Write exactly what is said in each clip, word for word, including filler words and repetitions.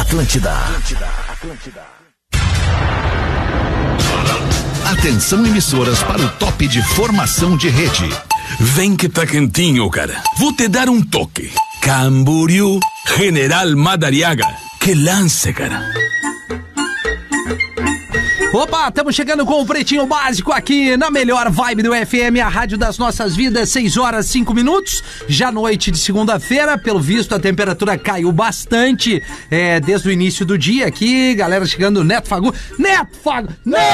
Atlântida. Atlântida. Atlântida. Atenção, emissoras, para o top de formação de rede. Vem que tá quentinho, cara. Vou te dar um toque. Camboriú, General Madariaga. Que lance, cara. Opa, estamos chegando com o Pretinho Básico aqui na melhor vibe do F M, a rádio das nossas vidas, seis horas e cinco minutos, já noite de segunda-feira. Pelo visto a temperatura caiu bastante é, desde o início do dia aqui, galera chegando. Neto Fagundes, Neto Fagundes,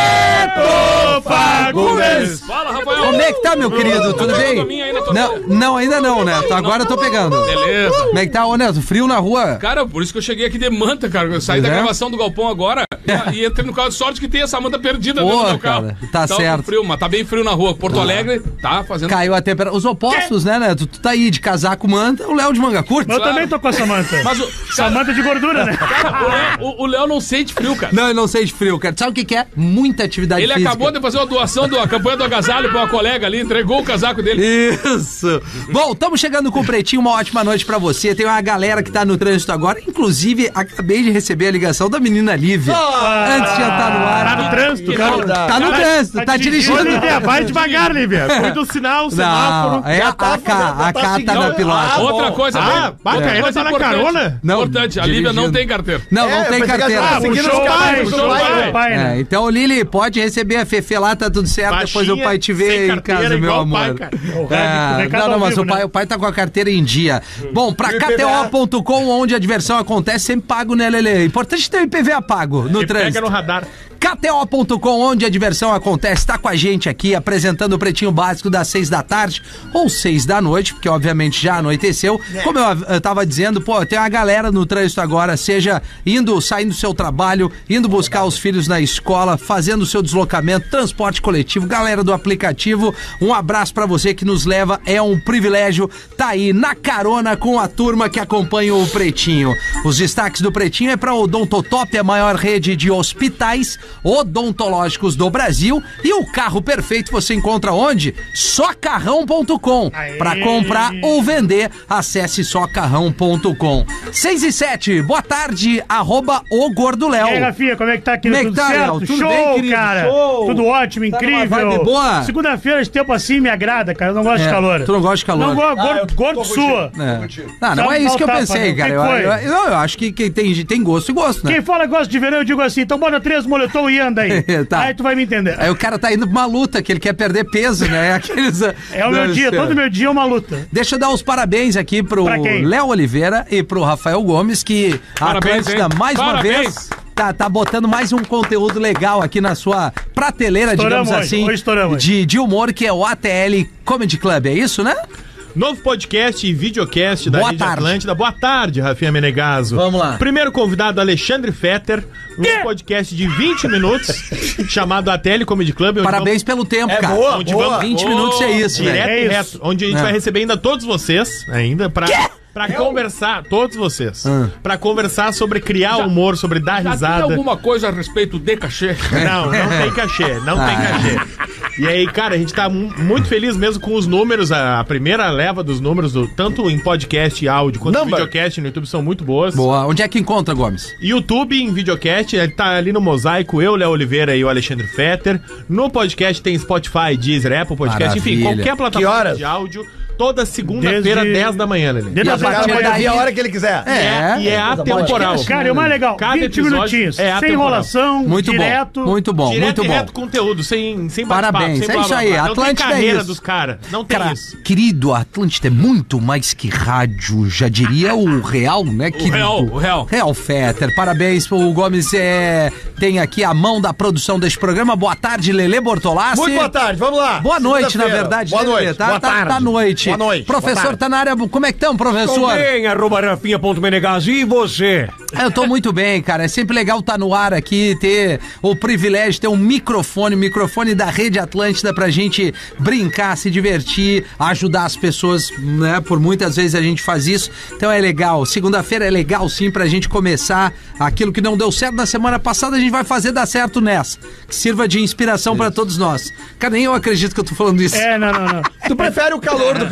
Neto Fagundes. Fala, Rafael. Como é que tá, meu querido? Tudo bem? Não, não, ainda não, Neto, agora eu tô pegando. Beleza. Como é que tá, ô Neto? Frio na rua? Cara, por isso que eu cheguei aqui de manta, cara. Eu saí Pois da é? gravação do Galpão agora e, e entrei no carro de sorte que tem essa manta perdida Boa, dentro do meu carro. cara, tá Então, certo. Frio, mas tá bem frio na rua. Porto Alegre tá fazendo... Caiu a temperatura. Os opostos, né, Neto? Tu tá aí de casaco manta, o Léo de manga curta. Mas eu também tô com essa manta. Mas o, Essa cara, manta de gordura, né? cara, o Léo- o- o Léo não sente frio, cara. Não, eu não sei de frio, cara. Sabe o que que é? Muita atividade Ele física. acabou de fazer uma doação da campanha do agasalho pra uma colega ali, entregou o casaco dele. Isso. Bom, estamos chegando com o Pretinho, uma ótima noite pra você. Tem uma galera que tá no trânsito agora. Inclusive, acabei de receber a ligação da menina Lívia. Antes de entrar no ar. Tá no trânsito, Que cara. não Tá no trânsito, tá dirigindo. Ô, Lívia, vai devagar, Lívia. Cuida do sinal, semáforo. Não, é a, a, K, a K tá na pilota. Outra coisa, Ah, bem- bata, outra ainda coisa tá na importante. carona? Não, Importante, a Lívia não dirigindo. tem carteira. Não, não É, tem eu pensei que carteira. ela Ah, seguindo puxou os o caras, pai, puxou puxou o o pai. pai, pai, É, né? então, Lili, pode receber a Fefe lá, tá tudo certo. Depois o pai te vê sem em carteira, casa, meu igual o amor. pai, cara. O recado- É, o recado não, não, ao mas vivo, o pai, né? o pai tá com a carteira em dia. Bom, pra E o K T O ponto com, onde a diversão acontece, sempre pago, né, Lelê? Importante ter o I P V A pago no Pega trânsito. no radar. K T O ponto com, onde a diversão acontece, tá com a gente aqui, apresentando o Pretinho Básico das seis da tarde ou seis da noite, porque obviamente já anoiteceu. Como eu, eu tava dizendo, pô, tem uma galera no trânsito agora, seja indo, saindo do seu trabalho, indo buscar os filhos na escola, fazendo o seu deslocamento, transporte coletivo, galera do aplicativo, um abraço pra você que nos leva, é um privilégio tá aí na carona com a turma que acompanha o Pretinho. Os destaques do Pretinho é pra Odontotop, a maior rede de hospitais odontológicos do Brasil, e o carro perfeito você encontra onde? só carrão ponto com. Para comprar ou vender, acesse só carrão ponto com. seis e sete, boa tarde, arroba o Gordo Léo. E aí, Rafinha, como é que tá aqui? Como é que Tudo tá, certo? Léo? Tudo Show, bem, querido? cara. Show. Tudo ótimo, Tá numa incrível. vibe boa? Segunda-feira, esse tempo assim me agrada, cara. Eu não gosto É, de calor. tu não gosta de calor? Não gosto, Ah, eu gordo, tô gordo contigo. sua. É. Ah, não Sabe é isso que eu faltar, pensei, Padrão. cara. Que Eu, foi? eu- eu- eu acho que quem tem, tem gosto e gosto, né? Quem fala que gosta de verão, eu digo assim, então bora três moletom e anda aí. Tá. Aí tu vai me entender. Aí o cara tá indo pra uma luta, que ele quer perder peso, né? Aqueles, É o meu dia, todo meu dia é uma luta. Deixa eu dar os parabéns aqui pro Pra quem? Léo Oliveira e pro Rafael Gomes, que a Parabéns, Atlântida, hein? mais uma Parabéns. vez, tá, tá botando mais um conteúdo legal aqui na sua prateleira, Estouramos digamos hoje, assim, hoje estouramos. de, de humor, que é o A T L Comedy Club, é isso, né? Novo podcast e videocast da Boa Rede tarde. Atlântida. Boa tarde, Rafinha Menegaso. Vamos lá. Primeiro convidado, Alexandre Fetter, um podcast de vinte minutos, chamado A T L Comedy Club. onde Parabéns pelo tempo, É cara. boa, Onde boa. vamos- vinte Oh, minutos é isso, Direto velho. É e isso. reto. Onde a gente É. vai receber ainda todos vocês, ainda, pra... Pra conversar, todos vocês, Ah. pra conversar sobre criar humor, sobre dar Já tem risada. alguma coisa a respeito de cachê? Não, não tem cachê, não tem Ah. cachê. E aí, cara, a gente tá mu- muito feliz mesmo com os números, a, a primeira leva dos números, do, tanto em podcast e áudio quanto Number. em videocast no YouTube são muito boas. Boa. Onde é que encontra, Gomes? YouTube em videocast, ele tá ali no mosaico, eu, Léo Oliveira e o Alexandre Fetter. No podcast tem Spotify, Deezer, Apple Podcast, enfim, Maravilha. qualquer Que plataforma horas? de áudio. Toda segunda-feira, Desde- dez da manhã, Lelê. Desde E a as O cara partir pode daí- ouvir a hora que ele quiser. E é, e é atemporal. Cara, é o mais legal. Cada vinte episódio minutinhos. é sem atemporal. enrolação, Muito direto. bom, muito bom, Direto muito e bom. reto conteúdo, sem, sem bate-papo, Parabéns, sem é blá, isso blá, aí, blá. Não Atlântida tem é carreira isso. dos caras, não tem Cara, isso. querido, a Atlântida é muito mais que rádio, já diria o real, né, querido? real, o real. Real Fetter, parabéns, o Gomes é, tem aqui a mão da produção deste programa. Boa tarde, Lelê Bortolassi. Muito boa tarde, vamos lá. Boa noite, na Segunda-feira. verdade, Boa né, noite. Lelê? Tá, Boa tá, tarde. tá noite. Boa noite. Boa Professor tarde. tá na área, como é que estão, professor? Bem, arroba rafinha.menegas, e você? Eu tô muito bem, cara. É sempre legal estar no ar aqui, ter o privilégio de ter um microfone, microfone da Rede Atlântida pra gente brincar, se divertir, ajudar as pessoas, né? Por muitas vezes a gente faz isso. Então é legal. Segunda-feira é legal sim pra gente começar aquilo que não deu certo na semana passada, a gente vai fazer dar certo nessa. Que sirva de inspiração pra todos nós. Cara, nem eu acredito que eu tô falando isso. É, não, não, não. Tu prefere o calor do que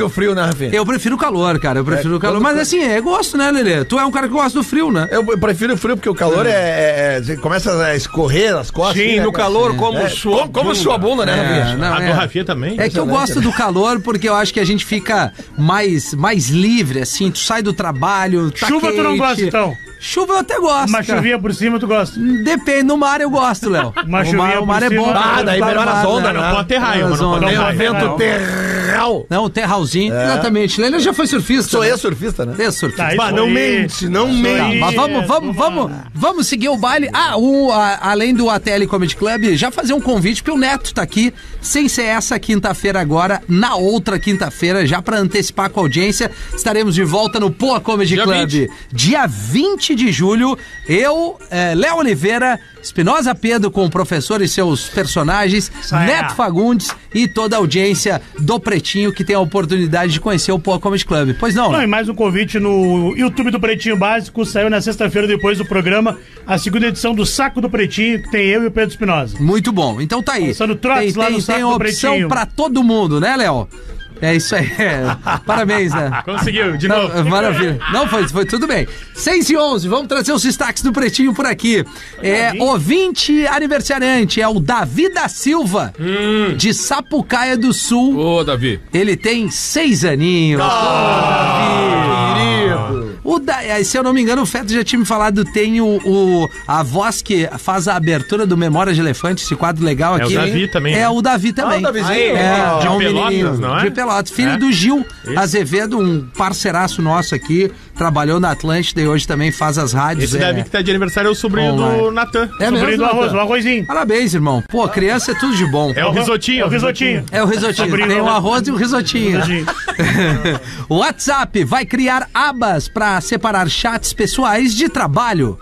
que o frio, né, Rafinha? Eu prefiro o calor, cara. Eu prefiro É, o calor. quando- Mas assim, é gosto, né, Lelê? Tu é um cara que gosta do frio, né? Eu prefiro o frio porque o calor é. é- é- você começa a escorrer as costas. Sim, assim, né, no cara? calor, como É, sua como, como sua bunda, né, É, Rafinha? não, A é. do Rafinha também? É que eu gosto do calor porque eu acho que a gente fica mais, mais livre, assim. Tu sai do trabalho, tá Chuva tu não quente. gosta, então? Chuva eu até gosto, Uma cara. chuvinha por cima tu gosta. Depende, no mar eu gosto, Léo. Uma o chuvinha mar, o mar por é bom. cima. pra- Ah, daí pra melhora mar, as ondas, né? né? Não pode ter raio, mas não pode Não, ter É um raio. vento Não. terral. Não, terralzinho. É. Exatamente. Lelê já foi surfista. Sou né? ex-surfista, né? Ex-surfista. Tá, Bah, isso não aí. mente, não Isso mente. aí. Mas vamos, vamos, vamos, vamos seguir o baile. Ah, o, a- além do A T L Comedy Club, já fazer um convite, porque o Neto tá aqui, sem ser essa quinta-feira agora, na outra quinta-feira, já pra antecipar com a audiência, estaremos de volta no Poa Comedy Dia Club. vinte. Dia vinte de julho, eu, eh, Léo Oliveira, Espinosa Pedro com o professor e seus personagens, Saia. Neto Fagundes e toda a audiência do Pretinho que tem a oportunidade de conhecer o Poa Comedy Club. Pois não, Não, né? e mais um convite no YouTube do Pretinho Básico. Saiu na sexta-feira depois do programa a segunda edição do Saco do Pretinho, que tem eu e o Pedro Espinosa. Muito bom. Então tá aí. Passando trotes tem lá tem, no saco tem do opção Pretinho. pra todo mundo, né, Léo? É isso aí. Parabéns, né? Conseguiu, de Não, novo. maravilha. Não, foi, foi tudo bem. seis e onze, vamos trazer os destaques do Pretinho por aqui. É, ouvinte aniversariante é o Davi da Silva, de Sapucaia do Sul. Ô, Davi. Ele tem seis aninhos. Querido. O da, eh, se eu não me engano, o Feto já tinha me falado, tem o, o- a voz que faz a abertura do Memória de Elefante, esse quadro legal É o aqui. Davi também, É né? o Davi também. Ah, o Davizinho. É, Ah, de é um Pelotas, menininho. não é? De Pelotas, filho É. do Gil Azevedo, um parceiraço nosso aqui, trabalhou na Atlântida e hoje também faz as rádios. Esse é. Davi que tá de aniversário é o sobrinho Online. do Natan. É Sobrinho mesmo, do arroz, Natan? o arrozinho. Parabéns, irmão. Pô, criança é tudo de bom. É o risotinho. É o risotinho. É o risotinho. Sobrinho Tem do o arroz. arroz e o risotinho. Risotinho. O WhatsApp vai criar abas para separar chats pessoais de trabalho.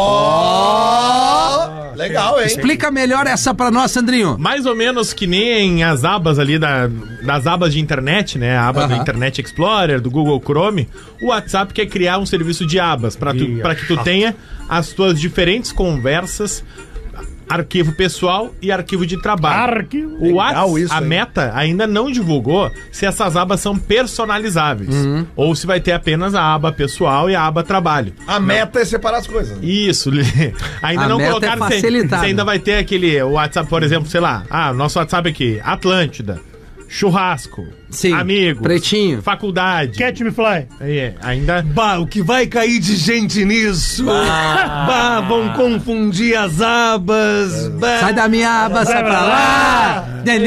Ó, legal, hein? Explica melhor essa pra nós, Sandrinho. Mais ou menos que nem as abas ali da, das abas de internet, né? A aba do Aham. Internet Explorer, do Google Chrome. O WhatsApp quer criar um serviço de abas para tu, pra que tu tenha as tuas diferentes conversas, arquivo pessoal e arquivo de trabalho. Arquivo. O WhatsApp, isso a aí. Meta ainda não divulgou se essas abas são personalizáveis ou se vai ter apenas a aba pessoal e a aba trabalho. A meta é separar as coisas. Isso, Lelê. Ainda A não meta colocaram é se, facilitada. se ainda vai ter aquele o WhatsApp, por exemplo, sei lá, ah, nosso WhatsApp aqui, Atlântida, churrasco, Sim, amigos, Pretinho. faculdade. Catch me fly. É, ainda Bah, o que vai cair de gente nisso? Bah, vão confundir as abas. Bah. Sai da minha aba, sai pra lá.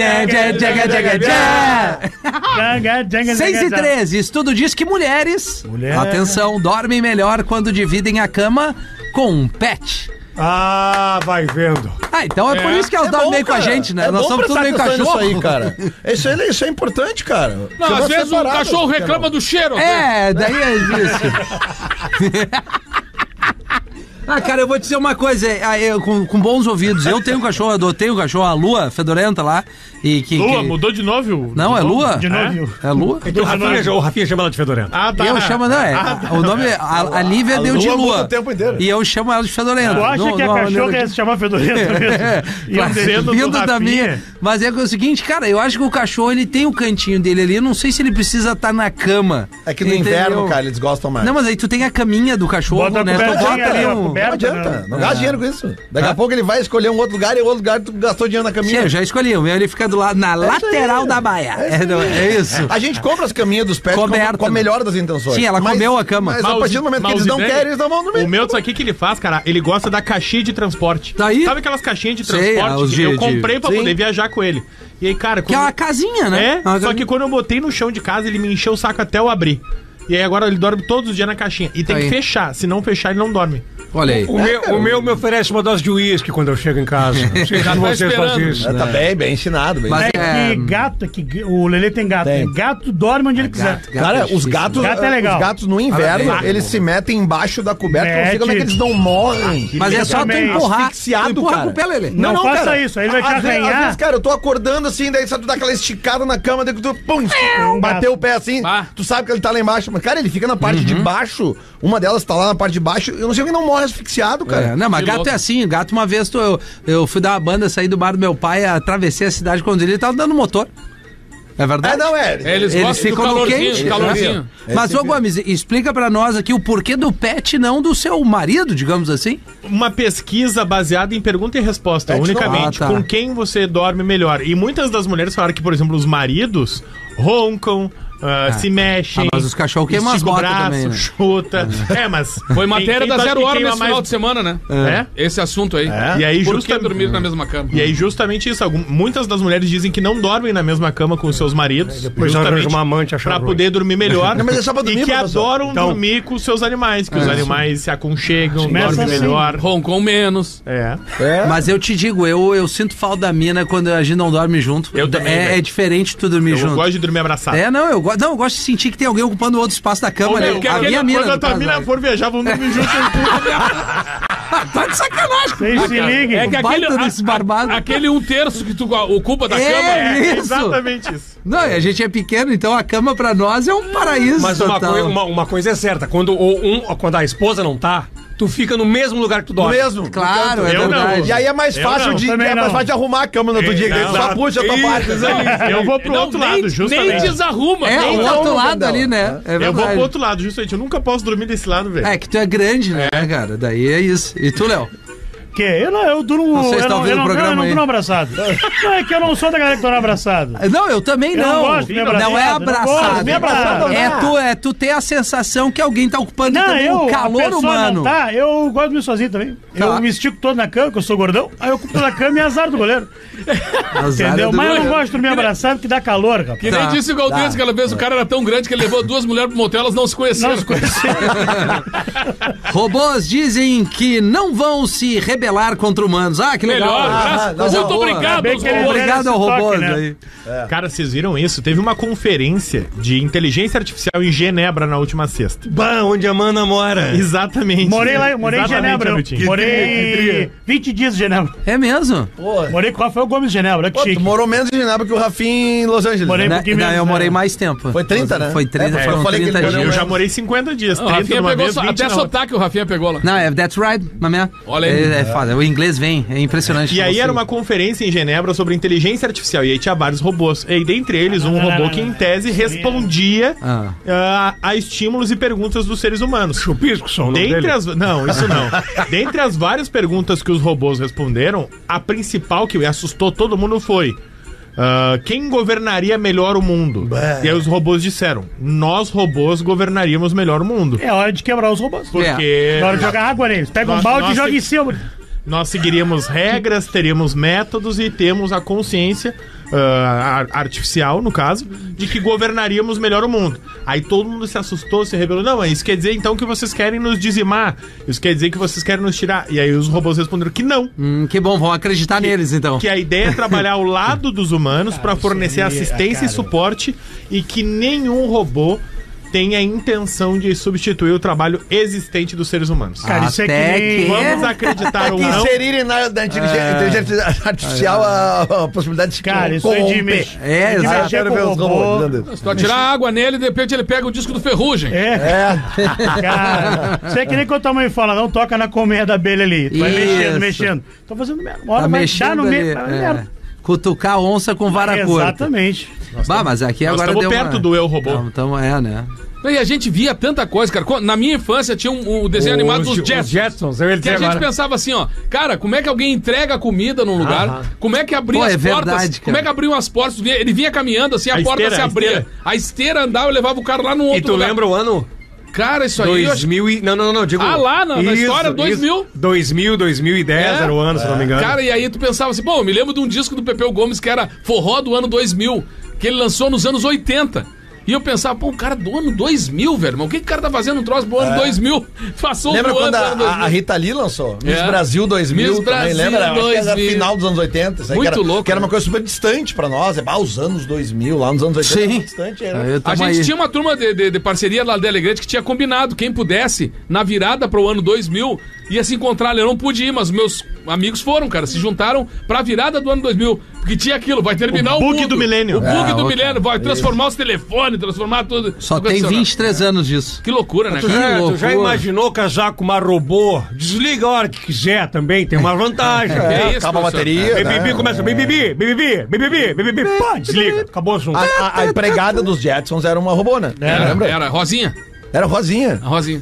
seis e treze, estudo diz que mulheres, Mulher. atenção, dormem melhor quando dividem a cama com um pet. Ah, vai vendo. Ah, então é, por isso que elas É dormem bom, meio com a cara. gente, né? É Nós bom somos tudo prestar meio atenção cachorro. nisso aí, cara. Isso, aí, isso é importante, cara. Não, Porque às vai vezes o separar, cachorro mas- reclama do cheiro. né? É, daí é isso. Ah, cara, eu vou te dizer uma coisa, ah, eu, com, com bons ouvidos. Eu tenho um cachorro, adotei um cachorro, a Lua, fedorenta lá. E que, Lua, que- mudou de novo? Não, De é novo? Lua? De novo. É Lua? É que o Rafinha, o Rafinha chama ela de fedorenta. Ah, tá. Eu chamo, não, é. O nome, a, a Lívia A deu de Lua muda Lua. o tempo inteiro. E eu chamo ela de fedorenta. Tu acha Não- que a não há cachorra maneira ia de- se chamar fedorenta mesmo? E eu Mas deixo- Fazendo vindo do da Rafinha. minha. Mas é que é o seguinte, cara, eu acho que o cachorro ele tem o cantinho dele ali. Eu não sei se ele precisa estar na cama. É que no Entendeu? inverno, cara, eles gostam mais. Não, mas aí tu tem a caminha do cachorro, Bota a né? Tu cobertinha bota ali, ali ó, um... coberta. Não adianta, né? não gasta dinheiro com isso. Daqui a pouco ele vai escolher um outro lugar e o outro lugar tu gastou dinheiro na Sim, caminha. eu já escolhi. O meu ele fica do lado, na isso lateral aí. da baia. É, não, é isso. A gente compra as caminhas dos pets com, Coberta. com a melhor das intenções. Sim, ela comeu a cama. Mas, Mas a o partir Zi- do momento que mas eles o não Zidane- querem, eles não vão dormir. O meu, sabe o que que ele faz, cara? Ele gosta da caixinha de transporte. Tá aí? Sabe aquelas caixinhas de Sei, transporte os que de- eu de- comprei pra Sim. poder viajar com ele? E aí, cara... Que é quando- uma casinha, né? É, Uma só casinha. que quando eu botei no chão de casa, ele me encheu o saco até eu abrir. E aí agora ele dorme todos os dias na caixinha. E tem Aí. que fechar. Se não fechar, ele não dorme. Olha aí. O, meu, o meu me oferece uma dose de uísque quando eu chego em casa. Não sei se tá vocês esperando. fazem isso. É, tá bem, bem ensinado. Bem Mas É é- que gato, é que o Lelê tem gato. Tem. né? Gato dorme onde ele quiser. Gato, Cara, é os difícil, gatos, né? Gato é legal. os gatos no inverno, Parabéns. eles se metem embaixo da coberta. Eu não sei como é que Mete. eles não morrem. Mas é só tu também. empurrar. Asfixiado, tu empurra cara. com o pé, Lelê. Não faça isso, aí ele vai te Às vezes- arranhar. Às vezes, cara, eu tô acordando assim, daí sabe, tu dá aquela esticada na cama, daí que tu, pum, bateu o pé assim, Ah. tu sabe que ele tá lá embaixo. Mas, cara, ele fica na parte de baixo, uma delas tá lá na parte de baixo, eu não sei como não morre asfixiado, cara. É, não, mas Que gato louco. é assim, gato uma vez tu, eu, eu fui dar uma banda, saí do bar do meu pai, atravessei a cidade com ele, ele tava dando motor. É verdade? É, não, é. Eles, Eles gostam ficam do no calorzinho, quente, calorzinho. É. Mas, ô Gomes, explica pra nós aqui o porquê do pet não do seu marido, digamos assim. Uma pesquisa baseada em pergunta e resposta, Pet não. unicamente. Ah, tá. Com quem você dorme melhor. E muitas das mulheres falaram que, por exemplo, os maridos roncam, ah, se mexem. Ah, mas os cachorros queimam as esticam o botas braço, também, né? chuta. É, mas... Foi quem- matéria quem da tu acha Zero que Hora queima nesse mais- final de semana, né? É? Esse assunto aí. E aí, Por que justa- dormir na mesma cama? E aí, justamente isso. Algum- muitas das mulheres dizem que não dormem na mesma cama com os seus maridos. Depois justamente arranja uma amante, acha pra ruim. poder dormir melhor. Não, mas é só pra dormir, e que professor. adoram Então- dormir com os seus animais. Que os animais se aconchegam, Começa dormem assim. melhor. Roncam menos. É. Mas eu te digo, eu, eu sinto falta da mina quando a gente não dorme junto. Eu também, É, velho. é diferente tu dormir Eu junto. gosto de dormir abraçado. É, não, eu, go... não, eu gosto de sentir que tem alguém ocupando outro espaço da cama, Ô, né? meu, que A aquele- minha mina, quando a no tua caso, mina né? for viajar, vamos dormir junto. Tá de sacanagem. Vocês se liguem. É que Baita aquele, desse barbado. aquele um terço que tu ocupa da É, cama é... isso. Exatamente isso. Não, e a gente é pequeno, então a cama pra nós é um paraíso Mas uma, total. coi- uma, uma coisa é certa, quando, o- um, quando a esposa não tá, tu fica no mesmo lugar que tu No dorme. mesmo. Claro, no é canto. Eu não. verdade. E aí é mais Eu fácil não, de, também é mais não. fácil de arrumar a cama no outro dia. que daí tu só Exato. puxa a tua parte. Eu vou pro Não, outro nem, lado, justamente. nem desarruma. É, nem o não, outro não, lado não. ali, né? É Eu vou verdade. pro outro lado, justamente. Eu nunca posso dormir desse lado, velho. É que tu é grande, né, cara? Daí é isso. E tu, Léo? Que? Eu não, eu durmo. Vocês eu estão não, vendo eu não, o programa eu não aí? durmo abraçado. Não, é que eu não sou da galera que dorme abraçado. Não, eu também Eu não. não gosto de me abraçar. Não é Eu não gosto abraçado. de me abraçar, não É dá. tu, é tu ter a sensação que alguém tá ocupando Não, também eu, o a calor pessoa humano. não tá, eu gosto de dormir sozinho também. Tá. Eu me estico todo na cama, que eu sou gordão, aí eu ocupo toda a cama e azar do goleiro. Azar Entendeu? é do Mas eu não goleiro. gosto de dormir abraçado porque dá calor, rapaz. Que Tá, nem disse o Galdês, aquela vez o cara era tão grande que ele levou duas mulheres pro motel, elas não se conheceram. Não se conheceram. Robôs dizem que não vão se rebelar contra humanos. Ah, que legal. Melhor. Ah, graças- coisa muito boa. obrigado, Bem que ele robôs. deram Obrigado ao esse toque, robôs né? aí. Cara, vocês viram isso? Teve uma conferência de inteligência artificial em Genebra na última sexta. Bah, onde a mana mora. Exatamente. Morei lá, morei em Exatamente, Genebra. Anutinho. Eu morei vinte dias em Genebra. É mesmo? Pô, Morei com o Rafael Gomes de Genebra, que pô, tu chique. morou menos em Genebra que o Rafinha em Los Angeles. Morei né? um pouquinho Não, menos, eu né? morei mais tempo. Foi trinta, né? Foi trinta, É, foram eu falei que trinta ele dias. Eu já morei cinquenta dias. O trinta Rafinha numa pegou vez, só, vinte até na outra. sotaque o Rafinha pegou lá. Não, é that's right, my man. Olha aí. É, é foda, o inglês vem, é impressionante. E aí Você- era uma conferência em Genebra sobre inteligência artificial. E aí tinha vários robôs. E dentre eles, um robô que, em tese, respondia Ah. ah, a estímulos e perguntas dos seres humanos. Chupisco, só o nome Dentre dele. as, não, isso não. Dentre as várias perguntas que os robôs responderam, a principal que assustou todo mundo foi: ah, quem governaria melhor o mundo? Bah. E aí os robôs disseram: nós robôs governaríamos melhor o mundo. É hora de quebrar os robôs. Porque É hora de jogar água neles. Pega um Nós- balde e nós joga tem- em cima. nós seguiríamos regras, teríamos métodos e temos a consciência ah, ar- artificial, no caso, de que governaríamos melhor o mundo. Aí todo mundo se assustou, se rebelou. Não, mas isso quer dizer então que vocês querem nos dizimar. Isso quer dizer que vocês querem nos tirar. E aí os robôs responderam que não. Hum, que bom, vão acreditar neles então. Que a ideia é trabalhar ao lado dos humanos para fornecer aí, assistência cara. e suporte e que nenhum robô tem a intenção de substituir o trabalho existente dos seres humanos. Cara, isso é que Até nem... que- Vamos acreditar ou não. Inserirem na da inteligência, inteligência artificial a, a possibilidade de se Cara, isso é de corromper. mexer. É, de exato. Ah, mexer quero com ver o os robô. robôs. dizendo. Se tu atirar água nele, de repente ele pega o disco do Ferrugem. É, É. cara. Isso é que nem quando tua mãe fala, não toca na colmeia da abelha ali. Tu vai Isso. mexendo, mexendo. Tô fazendo merda. Uma hora Tá vai dar mexendo no ali. meio. vai dar É. merda. Cutucar a onça com vara curta. Exatamente. Bah, mas aqui Nós agora estamos deu perto uma... do eu robô. Então, então é, né? E a gente via tanta coisa, cara. Co- Na minha infância tinha um, um desenho animado dos Os Jetsons. Jetsons, eu ia Que dizer a gente agora. pensava assim, ó, cara, como é que alguém entrega comida num lugar? Como é que abria Pô, as é portas? verdade, cara. Como é que abriam as portas? Ele vinha caminhando assim, a, A porta esteira, se a abria. esteira. A esteira andava e levava o cara lá no outro E tu lugar. lembra o ano? Cara, isso aí. eu dois acho- mil e... Não, não, não, digo... Ah, lá na- na história, dois mil. dois mil, dois mil e dez É. era o ano, se não me engano. Cara, e aí tu pensava assim, pô, eu me lembro de um disco do Pepeu Gomes que era Forró do ano dois mil, que ele lançou nos anos oitenta. E eu pensava, pô, o cara do ano dois mil, velho, mas o que que o cara tá fazendo um troço pro ano dois mil? Passou Lembra do ano quando do a, ano dois a- mil. a Rita Lee lançou? Miss É. Brasil dois mil. Miss também, Brasil lembra? Acho que era dois mil. final dos anos oitenta. Isso aí Muito que era, louco, Que era uma né? coisa super distante pra nós. É, ah, os anos dois mil, lá nos anos oitenta. Sim. Era muito distante. Era. Aí eu A tamo gente aí. tinha uma turma de, de, de parceria lá de Alegrete que tinha combinado, quem pudesse, na virada pro ano dois mil, ia se encontrar ali. Eu não pude ir, mas meus amigos foram, cara, se juntaram pra virada do ano dois mil. Porque tinha aquilo, vai terminar o, O bug mundo. do milênio. O bug É, do ok. milênio, vai transformar os telefones, transformar tudo. Só tudo tem adicional. vinte e três anos disso. Que loucura, né, Tu cara? já, tu loucura. já imaginou casar com uma robô? Desliga a hora que quiser também, tem uma vantagem. Que É, isso, acaba a professor? bateria. Bibibi né? começa, bibibi, bibibi, bibibi, bibibi, pá, desliga, acabou o assunto. A, a- a empregada dos Jetsons era uma robô, né? Era, Lembra? era, Rosinha. Era Rosinha. A Rosinha.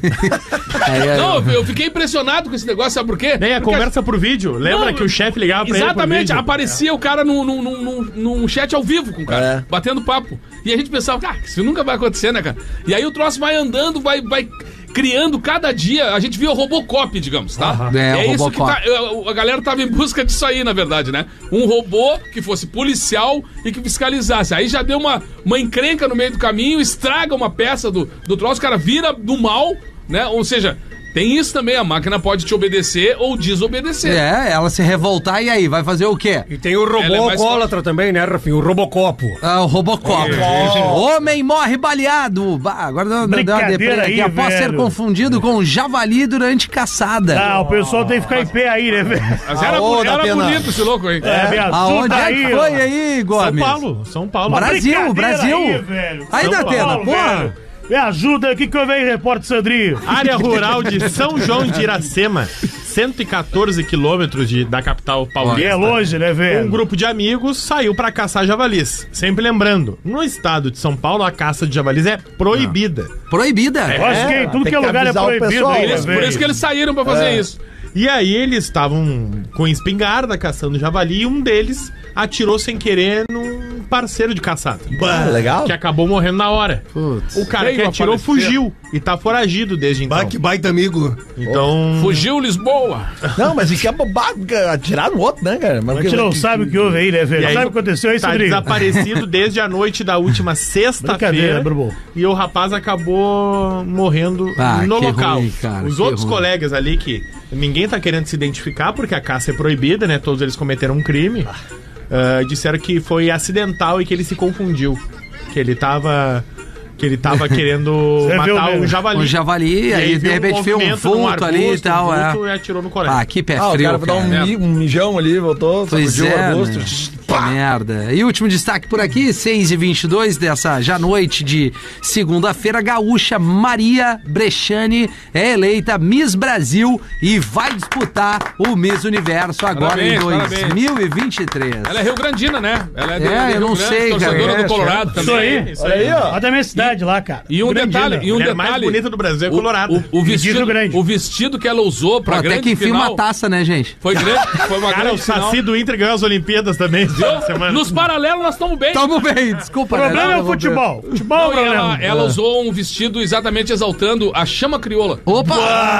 Aí, aí, Não, eu fiquei impressionado com esse negócio, sabe por quê? Nem a Porque conversa por vídeo. Lembra Não, que o chefe ligava pra exatamente, ele por vídeo? aparecia o cara num, num, num, num, num chat ao vivo com o cara, É. batendo papo. E a gente pensava, cara, isso nunca vai acontecer, né, cara? E aí o troço vai andando, vai, vai criando cada dia. A gente viu o Robocop, digamos, tá? É, o É, isso que Robocop. tá. A, a galera tava em busca disso aí, na verdade, né? Um robô que fosse policial e que fiscalizasse. Aí já deu uma, uma encrenca no meio do caminho, estraga uma peça do, do troço, o cara vira do mal, né? Ou seja. Tem isso também, a máquina pode te obedecer ou desobedecer. É, ela se revoltar e aí, vai fazer o quê? E tem o Ela é robô mais alcoólatra também, né, Rafinha? O Robocopo. Ah, o Robocop. Homem morre baleado. Bah, agora deu, deu uma Brincadeira deprê aqui. aí, Após ser velho. confundido com javali durante caçada. Ah, o pessoal tem que ficar em pé aí, né, velho? Mas era, Aô, bu- da era pena. bonito esse louco aí. É, me assusta Aonde é que aí, foi ó. aí, São Gomes? Paulo, São Paulo. Brasil, Brincadeira Brasil. Aí, velho. Aí, São Datena, Paulo, porra. velho. Me ajuda aqui que eu venho, repórter Sandrinho. Área rural de São João de Iracema, cento e quatorze quilômetros de, da capital E paulista. é longe, né, Um velho? grupo de amigos saiu pra caçar javalis. Sempre lembrando, no estado de São Paulo a caça de javalis é proibida. Proibida. Eu acho que em tudo tem que é que lugar é avisar o proibido pessoal, aí, né, né, Por isso- por velho? isso que eles saíram pra fazer isso. E aí eles estavam com espingarda caçando javali e um deles atirou sem querer num parceiro de caçada. Ah, legal. Que acabou morrendo na hora. Putz. O cara Veio que a atirou falecer. fugiu e tá foragido desde então. Bah, que baita amigo. Então. Fugiu Lisboa. Não, mas isso é bobagem, atirar no outro, né, cara? A gente não sabe o que houve aí, né, velho? E aí, Sabe o que aconteceu aí, tá Sandrinho? desaparecido desde a noite da última Brincadeira, sexta-feira. Bruno. E o rapaz acabou morrendo Ah, no que local. ruim, cara, Os que outros ruim. colegas ali que ninguém tá querendo se identificar porque a caça é proibida, né? Todos eles cometeram um crime. ah, disseram que foi acidental e que ele se confundiu. Que ele tava. Que ele tava querendo Você viu, matar né? um javali. Um javali, E aí, de viu repente veio um movimento num vulto ali e arbusto, tal, um é. vulto e atirou no colega. Ah, que pé Ah, o frio, cara vai dar um, cara. mi- um mijão ali, voltou, Pois sacudiu o é, arbusto. né? Que merda. E último destaque por aqui, seis e vinte e dois dessa já noite de segunda-feira, gaúcha Maria Brechani é eleita Miss Brasil e vai disputar o Miss Universo agora Parabéns, em parabéns. dois mil e vinte e três. Ela é Rio Grandina, né? Ela é, de, É, de eu Rio não Grande, sei, cara. torcedora É, do Colorado Isso também. aí. Olha aí, ó. Olha da minha cidade lá, cara. E um Grandina. detalhe, e um A mulher mais detalhe. bonita do Brasil é o- colorada. O, o, Rio vestido, Grande. o vestido que ela usou pra Até grande que enfim final uma taça, né, gente? foi grande, foi uma Cara, grande o final. Saci do Inter ganhou as Olimpíadas também essa semana. Nos paralelos nós estamos bem. Tamo bem, desculpa. O problema né? é o futebol. Futebol é Não, o e ela, problema. ela usou um vestido exatamente exaltando a chama crioula. Opa!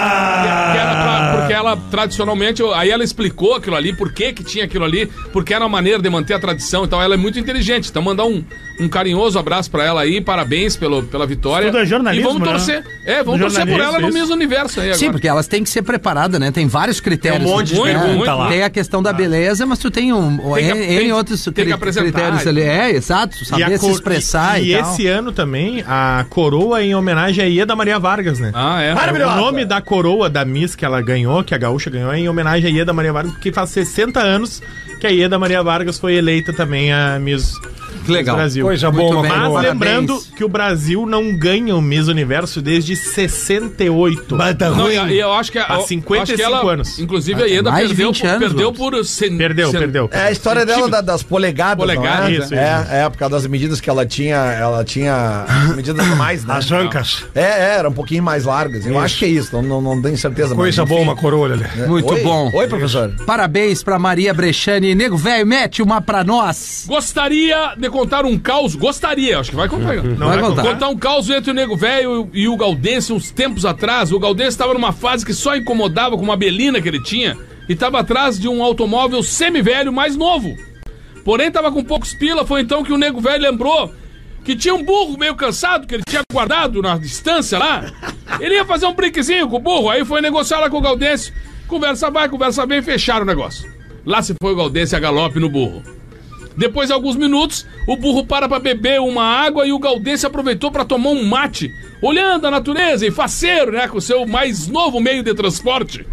Que era pra- porque ela, tradicionalmente, aí ela explicou aquilo ali, por que que tinha aquilo ali, porque era uma maneira de manter a tradição e tal. Ela é muito inteligente. Então, mandar um, um carinhoso abraço pra ela aí, parabéns pelo, pela vitória. Tudo é jornalismo, E vamos né? torcer. É, vamos Tudo torcer por ela jornalismo, no Miss Universo aí agora. Sim, porque elas têm que ser preparadas, né? Tem vários critérios. Tem um monte de né? pergunta lá. Tem a questão da beleza, mas tu tem um Tem que- N, tem- N outros tem que cri- apresentar. critérios ali. É, exato. Saber se cor- expressar e, e, e tal. esse ano também, a coroa é em homenagem a Ieda Maria Vargas, né? Ah, é. O nome da coroa da Miss que ela ganhou, que a gaúcha ganhou, é em homenagem a Ieda Maria Vargas, porque faz sessenta anos que a Ieda Maria Vargas foi eleita também a Miss, Que legal. Miss Brasil. Coisa Muito boa, bem. Mas Parabéns. lembrando que o Brasil não ganha o Miss Universo desde sessenta e oito. Baita Não, ruim. e, e eu acho que... Há eu cinquenta e acho que cinco ela, anos. Inclusive, a Ieda mais de perdeu, vinte por, anos, perdeu Gomes. por... Cen, Perdeu, cen- perdeu. É a história dela da- das polegadas, Polegadas, não é? isso, é, é, por causa das medidas que ela tinha, ela tinha medidas mais, né? As ancas. É, é, era um pouquinho mais largas. Eu acho que é isso, não, não, não tenho certeza. mas Coisa enfim. boa, uma coroa, ali. Muito Oi? bom. Oi, professor. Parabéns pra Maria Brechani. Nego velho, mete uma pra nós. Gostaria de contar um caos. Gostaria, acho que vai contar. Não Vai vai contar. Contar um caos entre o Nego Velho e o Gaudense uns tempos atrás. O Gaudense estava numa fase que só incomodava com uma belina que ele tinha e estava atrás de um automóvel semi-velho mais novo. Porém, estava com poucos pila. Foi então que o Nego Velho lembrou que tinha um burro meio cansado que ele tinha guardado na distância lá. Ele ia fazer um brinquezinho com o burro. Aí foi negociar lá com o Gaudense. Conversa vai, conversa bem, fecharam o negócio. Lá se foi o Gaudense a galope no burro. Depois de alguns minutos, o burro para pra beber uma água e o Gaudense aproveitou para tomar um mate, olhando a natureza e faceiro, né, com o seu mais novo meio de transporte.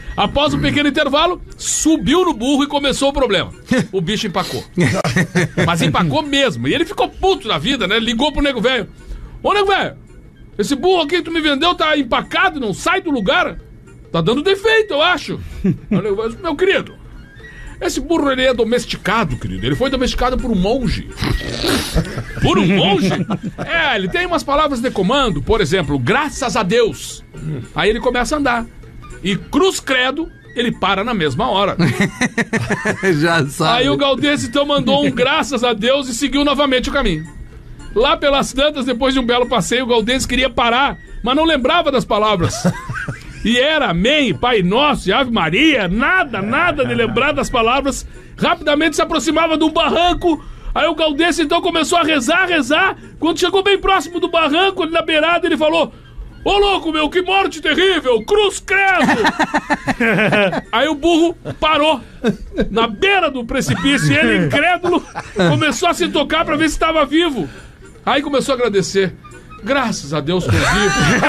Após um pequeno intervalo, subiu no burro e começou o problema. O bicho empacou. Mas empacou mesmo. E ele ficou puto da vida, né? Ligou pro nego velho. Ô, nego velho, esse burro aqui que tu me vendeu tá empacado, não sai do lugar? Tá dando defeito, eu acho. Meu querido, esse burro ele é domesticado, querido. Ele foi domesticado por um monge. Por um monge? É, ele tem umas palavras de comando. Por exemplo, graças a Deus. Aí ele começa a andar. E cruz credo, ele para na mesma hora. Já sabe. Aí o Galdês então mandou um graças a Deus e seguiu novamente o caminho. Lá pelas tantas, depois de um belo passeio, o Galdês queria parar, mas não lembrava das palavras. E era amém, Pai Nosso e Ave Maria, nada, nada de lembrar das palavras. Rapidamente se aproximava de um barranco. Aí o Galdês então começou a rezar, rezar. Quando chegou bem próximo do barranco, ali na beirada, ele falou: ô louco, meu, que morte terrível, cruz credo. Aí o burro parou na beira do precipício e ele, incrédulo, começou a se tocar pra ver se estava vivo. Aí começou a agradecer. Graças a Deus, tô vivo.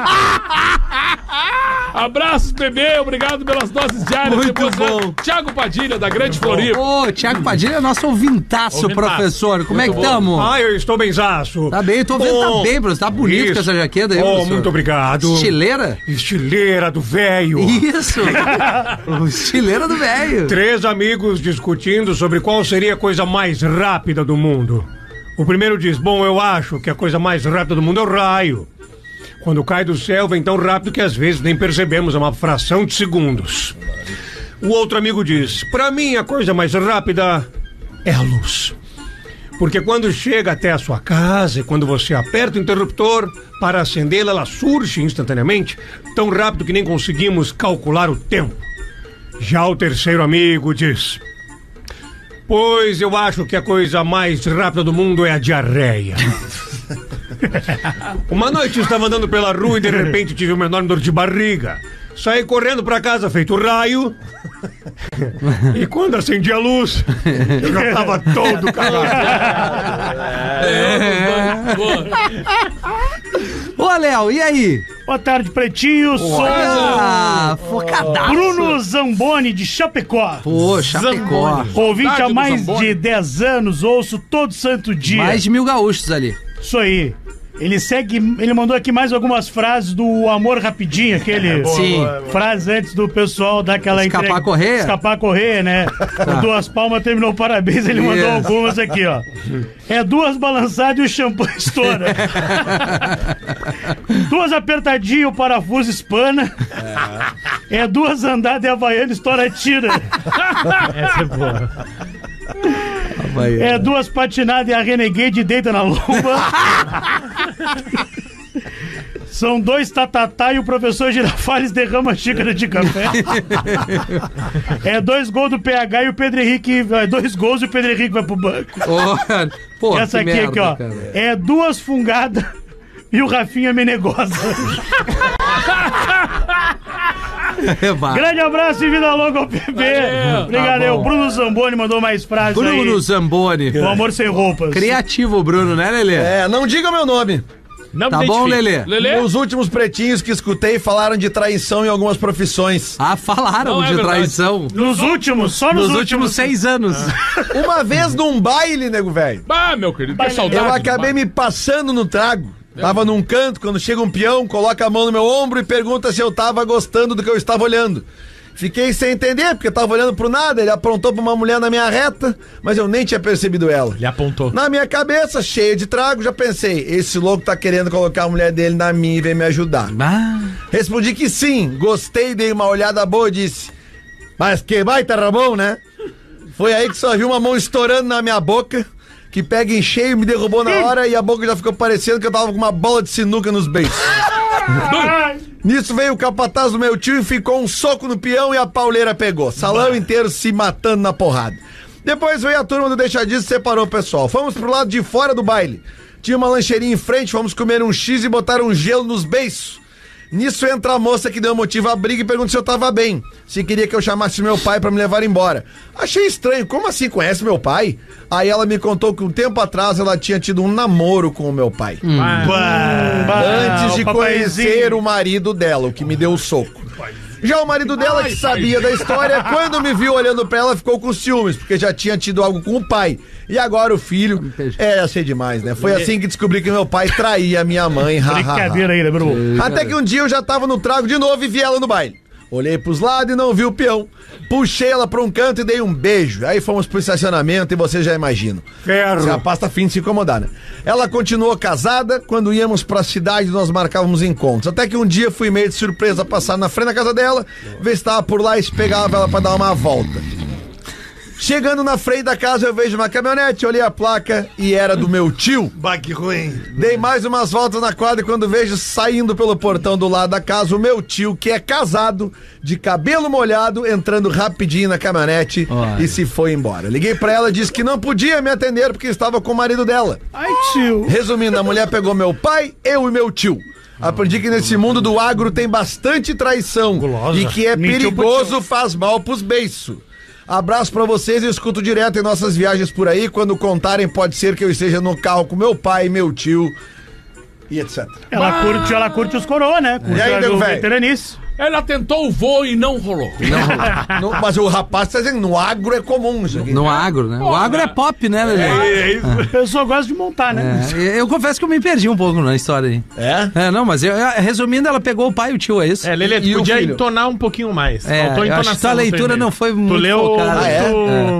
Abraços, bebê. Obrigado pelas doses diárias. Muito depois, bom. Né? Tiago Padilha, da Grande Floripa. Ô, Tiago Padilha é nosso ouvintaço, Ouvintaço. professor. Como Muito é que bom. tamo? Ah, eu estou benzaço. Tá bem, eu tô vendo, Bom, tá bem, professor. Tá bonito isso. com essa jaqueta aí, Oh, professor. muito obrigado. Estileira? Estileira do velho. Isso. O estileira do velho. Três amigos discutindo sobre qual seria a coisa mais rápida do mundo. O primeiro diz: bom, eu acho que a coisa mais rápida do mundo é o raio. Quando cai do céu, vem tão rápido que às vezes nem percebemos, é uma fração de segundos. O outro amigo diz: pra mim a coisa mais rápida é a luz. Porque quando chega até a sua casa e quando você aperta o interruptor para acendê-la, ela surge instantaneamente, tão rápido que nem conseguimos calcular o tempo. Já o terceiro amigo diz: pois eu acho que a coisa mais rápida do mundo é a diarreia. Uma noite eu estava andando pela rua e de repente tive uma enorme dor de barriga. Saí correndo pra casa feito raio. E quando acendi a luz, eu já tava todo cagado. É. Boa. Ô, Léo, e aí? Boa tarde, Pretinho. Sou Ah, focadaço. Bruno Zamboni, de Chapecó. Pô, Chapecó. Ouvinte Tarde há do mais Zamboni. de dez anos, ouço todo santo dia. Mais de mil gaúchos ali. Isso aí. Ele segue, ele mandou aqui mais algumas frases do Amor Rapidinho, aquele Sim. frases antes do pessoal dar aquela Escapar entrega- a correr? Escapar a correr, né? O Duas Palmas terminou parabéns, ele mandou Isso. algumas aqui, ó. É duas balançadas e o champanhe estoura. Duas apertadinhas, o parafuso espana. É, duas andadas e a Havaiana estoura tira. Essa é boa. É duas patinadas e a Renegade deita na lomba. São dois tatatá e o professor Girafales derrama a xícara de café. É dois gols do P H e o Pedro Henrique. É dois gols e o Pedro Henrique vai pro banco. Ô, pô, Essa que aqui, merda, aqui, ó. cara. É duas fungadas e o Rafinha Menegosa. Vai. Grande abraço e vida longa ao P B. Obrigado. Tá aí. bom. O Bruno Zamboni mandou mais frases Bruno aí. Zamboni. O amor sem roupas. Criativo, o Bruno, né, Lelê? É, não diga meu nome. Não Tá me bom, identifique. Lelê? Lelê? Os últimos pretinhos que escutei falaram de traição em algumas profissões. Ah, falaram Não é de verdade. traição. Nos últimos, só nos, Nos últimos seis anos. Uma vez num baile, nego velho, Ah, meu querido, que saudade. eu do acabei bar. me passando no trago. Tava num canto, quando chega um peão, coloca a mão no meu ombro e pergunta se eu tava gostando do que eu estava olhando. Fiquei sem entender, porque eu tava olhando pro nada, ele aprontou pra uma mulher na minha reta, mas eu nem tinha percebido ela. Ele apontou. Na minha cabeça, cheia de trago, já pensei, esse louco tá querendo colocar a mulher dele na minha e vem me ajudar. Ah, Respondi que sim, gostei, dei uma olhada boa e disse, mas que baita Ramon, né? Foi aí que só vi uma mão estourando na minha boca, que pega em cheio, me derrubou na hora e a boca já ficou parecendo que eu tava com uma bola de sinuca nos beiços. Nisso veio o capataz do meu tio e ficou um soco no peão e a pauleira pegou. Salão inteiro se matando na porrada. Depois veio a turma do Deixadiço e separou o pessoal. Fomos pro lado de fora do baile. Tinha uma lancheirinha em frente, fomos comer um X e botaram um gelo nos beiços. Nisso entra a moça que deu motivo à briga e pergunta se eu tava bem, se queria que eu chamasse meu pai pra me levar embora. Achei estranho, como assim, conhece meu pai? Aí ela me contou que um tempo atrás ela tinha tido um namoro com o meu pai. Hum. Bah, Antes de o papaizinho. conhecer o marido dela, o que me deu o soco. Já o marido dela, que sabia da história, quando me viu olhando pra ela, ficou com ciúmes, porque já tinha tido algo com o pai. E agora o filho. É, achei demais, né? Foi assim que descobri que meu pai traía minha mãe. Brincadeira aí, né, meu irmão? Até que um dia eu já tava no trago de novo e vi ela no baile. Olhei pros lados e não vi o peão. Puxei ela pra um canto e dei um beijo. Aí fomos pro estacionamento e você já imagina. Esse rapaz tá afim de se incomodar, né? Ela continuou casada. Quando íamos pra cidade, nós marcávamos encontros. Até que um dia fui meio de surpresa passar na frente da casa dela, ver se tava por lá e pegava ela pra dar uma volta. Chegando na frente da casa, eu vejo uma caminhonete, olhei a placa e era do meu tio. Bah, que ruim. Dei mais umas voltas na quadra e quando vejo saindo pelo portão do lado da casa, o meu tio, que é casado, de cabelo molhado, entrando rapidinho na caminhonete Olha. e se foi embora. Liguei pra ela e disse que não podia me atender porque estava com o marido dela. Ai, tio. Resumindo, a mulher pegou meu pai, eu e meu tio. Aprendi que nesse mundo do agro tem bastante traição Gulosa. e que é Mentiu perigoso, faz mal pros beiços. Abraço pra vocês e eu escuto direto em nossas viagens por aí. Quando contarem, pode ser que eu esteja no carro com meu pai, meu tio e etcétera. Ela curte, ela curte os coroa, né? Curte e aí, nego velho? Veteranice. Ela tentou o voo e não rolou. Não rolou. no, mas o rapaz tá dizendo, no agro é comum isso aqui. No agro, né? O agro é pop, né, Lelê? É, é isso. A pessoa gosta de montar, né? É, eu confesso que eu me perdi um pouco na história aí. É? É, não, mas eu, resumindo, ela pegou o pai e o tio, é isso? É, Lelê, tu e podia entonar um pouquinho mais. É, Faltou eu acho que tua leitura não foi muito tu leu focada. Ah, é?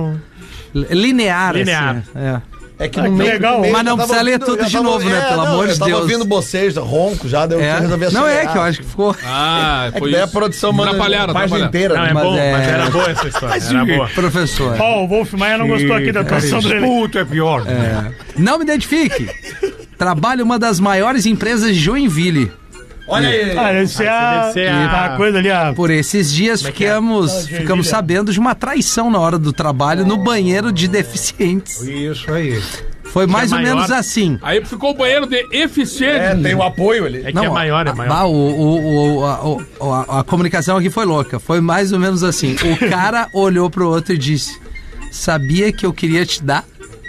É. Linear, Linear. assim. É. É que ah, no meio, legal. no meio mas não precisa ler ouvindo, tudo de tava, novo, é, né? Pelo não, amor de Deus. Eu tava ouvindo bocejo, ronco já, daí eu é. resolvi Não acelerar. é, que eu acho que ficou... Ah, é foi que daí isso. a produção manda Atrapalharam, a página inteira. Não, né? é mas bom, é... mas era boa essa história. Era boa. Professor. Ó, oh, o Wolf Maia não gostou aqui da atuação do Lelê. Puto é pior. É. Não me identifique. Trabalho em uma das maiores empresas de Joinville. Olha aí. Ah, esse é a, ser a- a coisa ali, a... Por esses dias ficamos, ficamos sabendo de uma traição na hora do trabalho no banheiro de deficientes. Isso aí. Foi mais é ou maior. menos assim. Aí ficou o banheiro de eficiente. É, tem o apoio ali. É que é maior, é a- maior. ah, o, o, o, a, o- a, a comunicação aqui foi louca. Foi mais ou menos assim. O cara olhou pro outro e disse: sabia que eu queria te dar?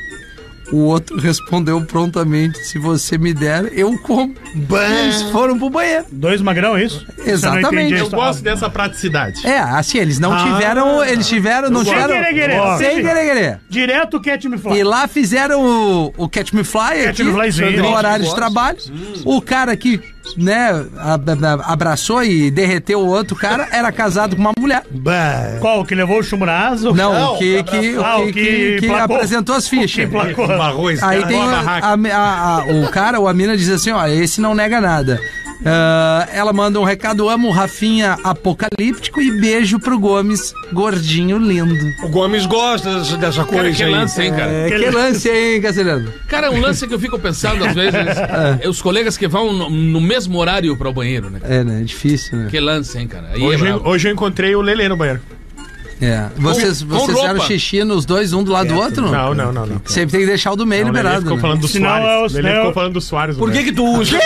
O outro respondeu prontamente: se você me der, eu como. Eles foram pro banheiro. Dois magrão, é isso? Exatamente. Eu não entendi a Eu história. gosto dessa praticidade. É, assim, eles não Ah. tiveram. Eles tiveram. Não Sem tiveram. querer, querer. Ó, Sem Sim. querer, querer. Direto o Cat Me Fly. E lá fizeram o, o Catch Me Fly Catch aqui, Me Flyzinho. no horário de trabalho. O cara que, né, ab- ab- abraçou e derreteu o outro cara era casado com uma mulher. Qual? O que levou o chumbo na asa? Não, Não, o que, o que que, Ah, o que, que, que placou. apresentou as fichas. Placou. Barrou esse Aí cara. tem Boa a, barraca. a- a- a- o cara ou a mina diz assim, ó, esse não nega nada. Ah, ela manda um recado: amo o Rafinha apocalíptico e beijo pro Gomes, gordinho lindo. O Gomes gosta dessa, dessa Cara, coisa que aí. lance, hein, cara? É, que lance, hein, Castelhano? Cara, um lance que eu fico pensando às vezes, é os colegas que vão no, no mesmo horário para o banheiro, né? É, né? É difícil, né? Que lance, hein, cara? Aí é Hoje, bravo. hoje eu encontrei o Lelê no banheiro. É. Vocês, com vocês roupa. fizeram xixi nos dois, um do lado do outro? Não, não, não, não. Sempre tem que deixar o do meio Não, o Lelê liberado. ficou né? falando do Senão Soares. é o- O Lelê senão- ficou falando do Soares. Por que que tu usa?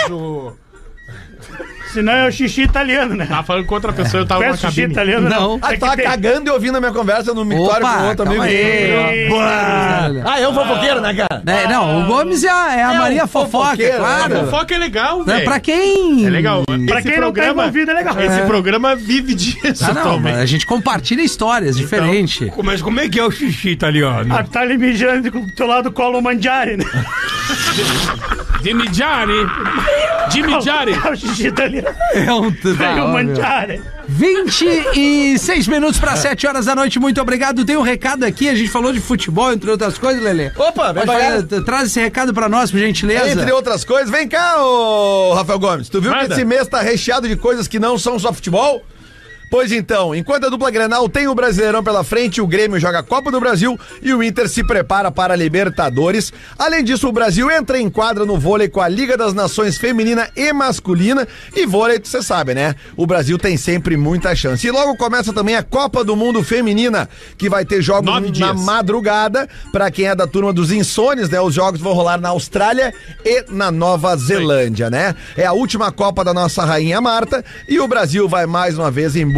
Senão é o xixi italiano, né? Tava falando com outra pessoa, eu tava na Conhece xixi cabine. italiano? Não. Ah, É que tava tem- cagando e ouvindo a minha conversa no mictório Opa, com outro calma amigo. aí. Boa. Ah, é um fofoqueiro, né, cara? É, não, o Gomes é a, é a É Maria um Fofoca, fofoqueiro, claro. A fofoca é legal, Né, velho. pra quem... É legal. Pra Esse quem não tá programa, envolvido, é legal. Esse É. programa vive disso Ah, não, atualmente. mas a gente compartilha histórias diferentes. Mas como é que é o xixi italiano? Ah, tá ali mijando com o teu lado colo mangiare, né? De Mijari. De Mijari. É o xixi italiano. É um... É o mangiare. vinte e seis minutos para sete horas da noite, muito obrigado. Tem um recado aqui, a gente falou de futebol, entre outras coisas, Lelê. Opa, vem Pode pra fazer- cá. traz esse recado pra nós, por gentileza. Entre outras coisas, vem cá, ô Rafael Gomes. Tu viu Manda. que esse mês tá recheado de coisas que não são só futebol? Pois então, enquanto a dupla Grenal tem o Brasileirão pela frente, o Grêmio joga a Copa do Brasil e o Inter se prepara para a Libertadores. Além disso, o Brasil entra em quadra no vôlei com a Liga das Nações feminina e masculina. E vôlei, você sabe, né? O Brasil tem sempre muita chance. E logo começa também a Copa do Mundo feminina, que vai ter jogos Nove na dias. madrugada. Para quem é da turma dos insones, né? Os jogos vão rolar na Austrália e na Nova Zelândia, né? É a última Copa da nossa rainha Marta e o Brasil vai mais uma vez em busca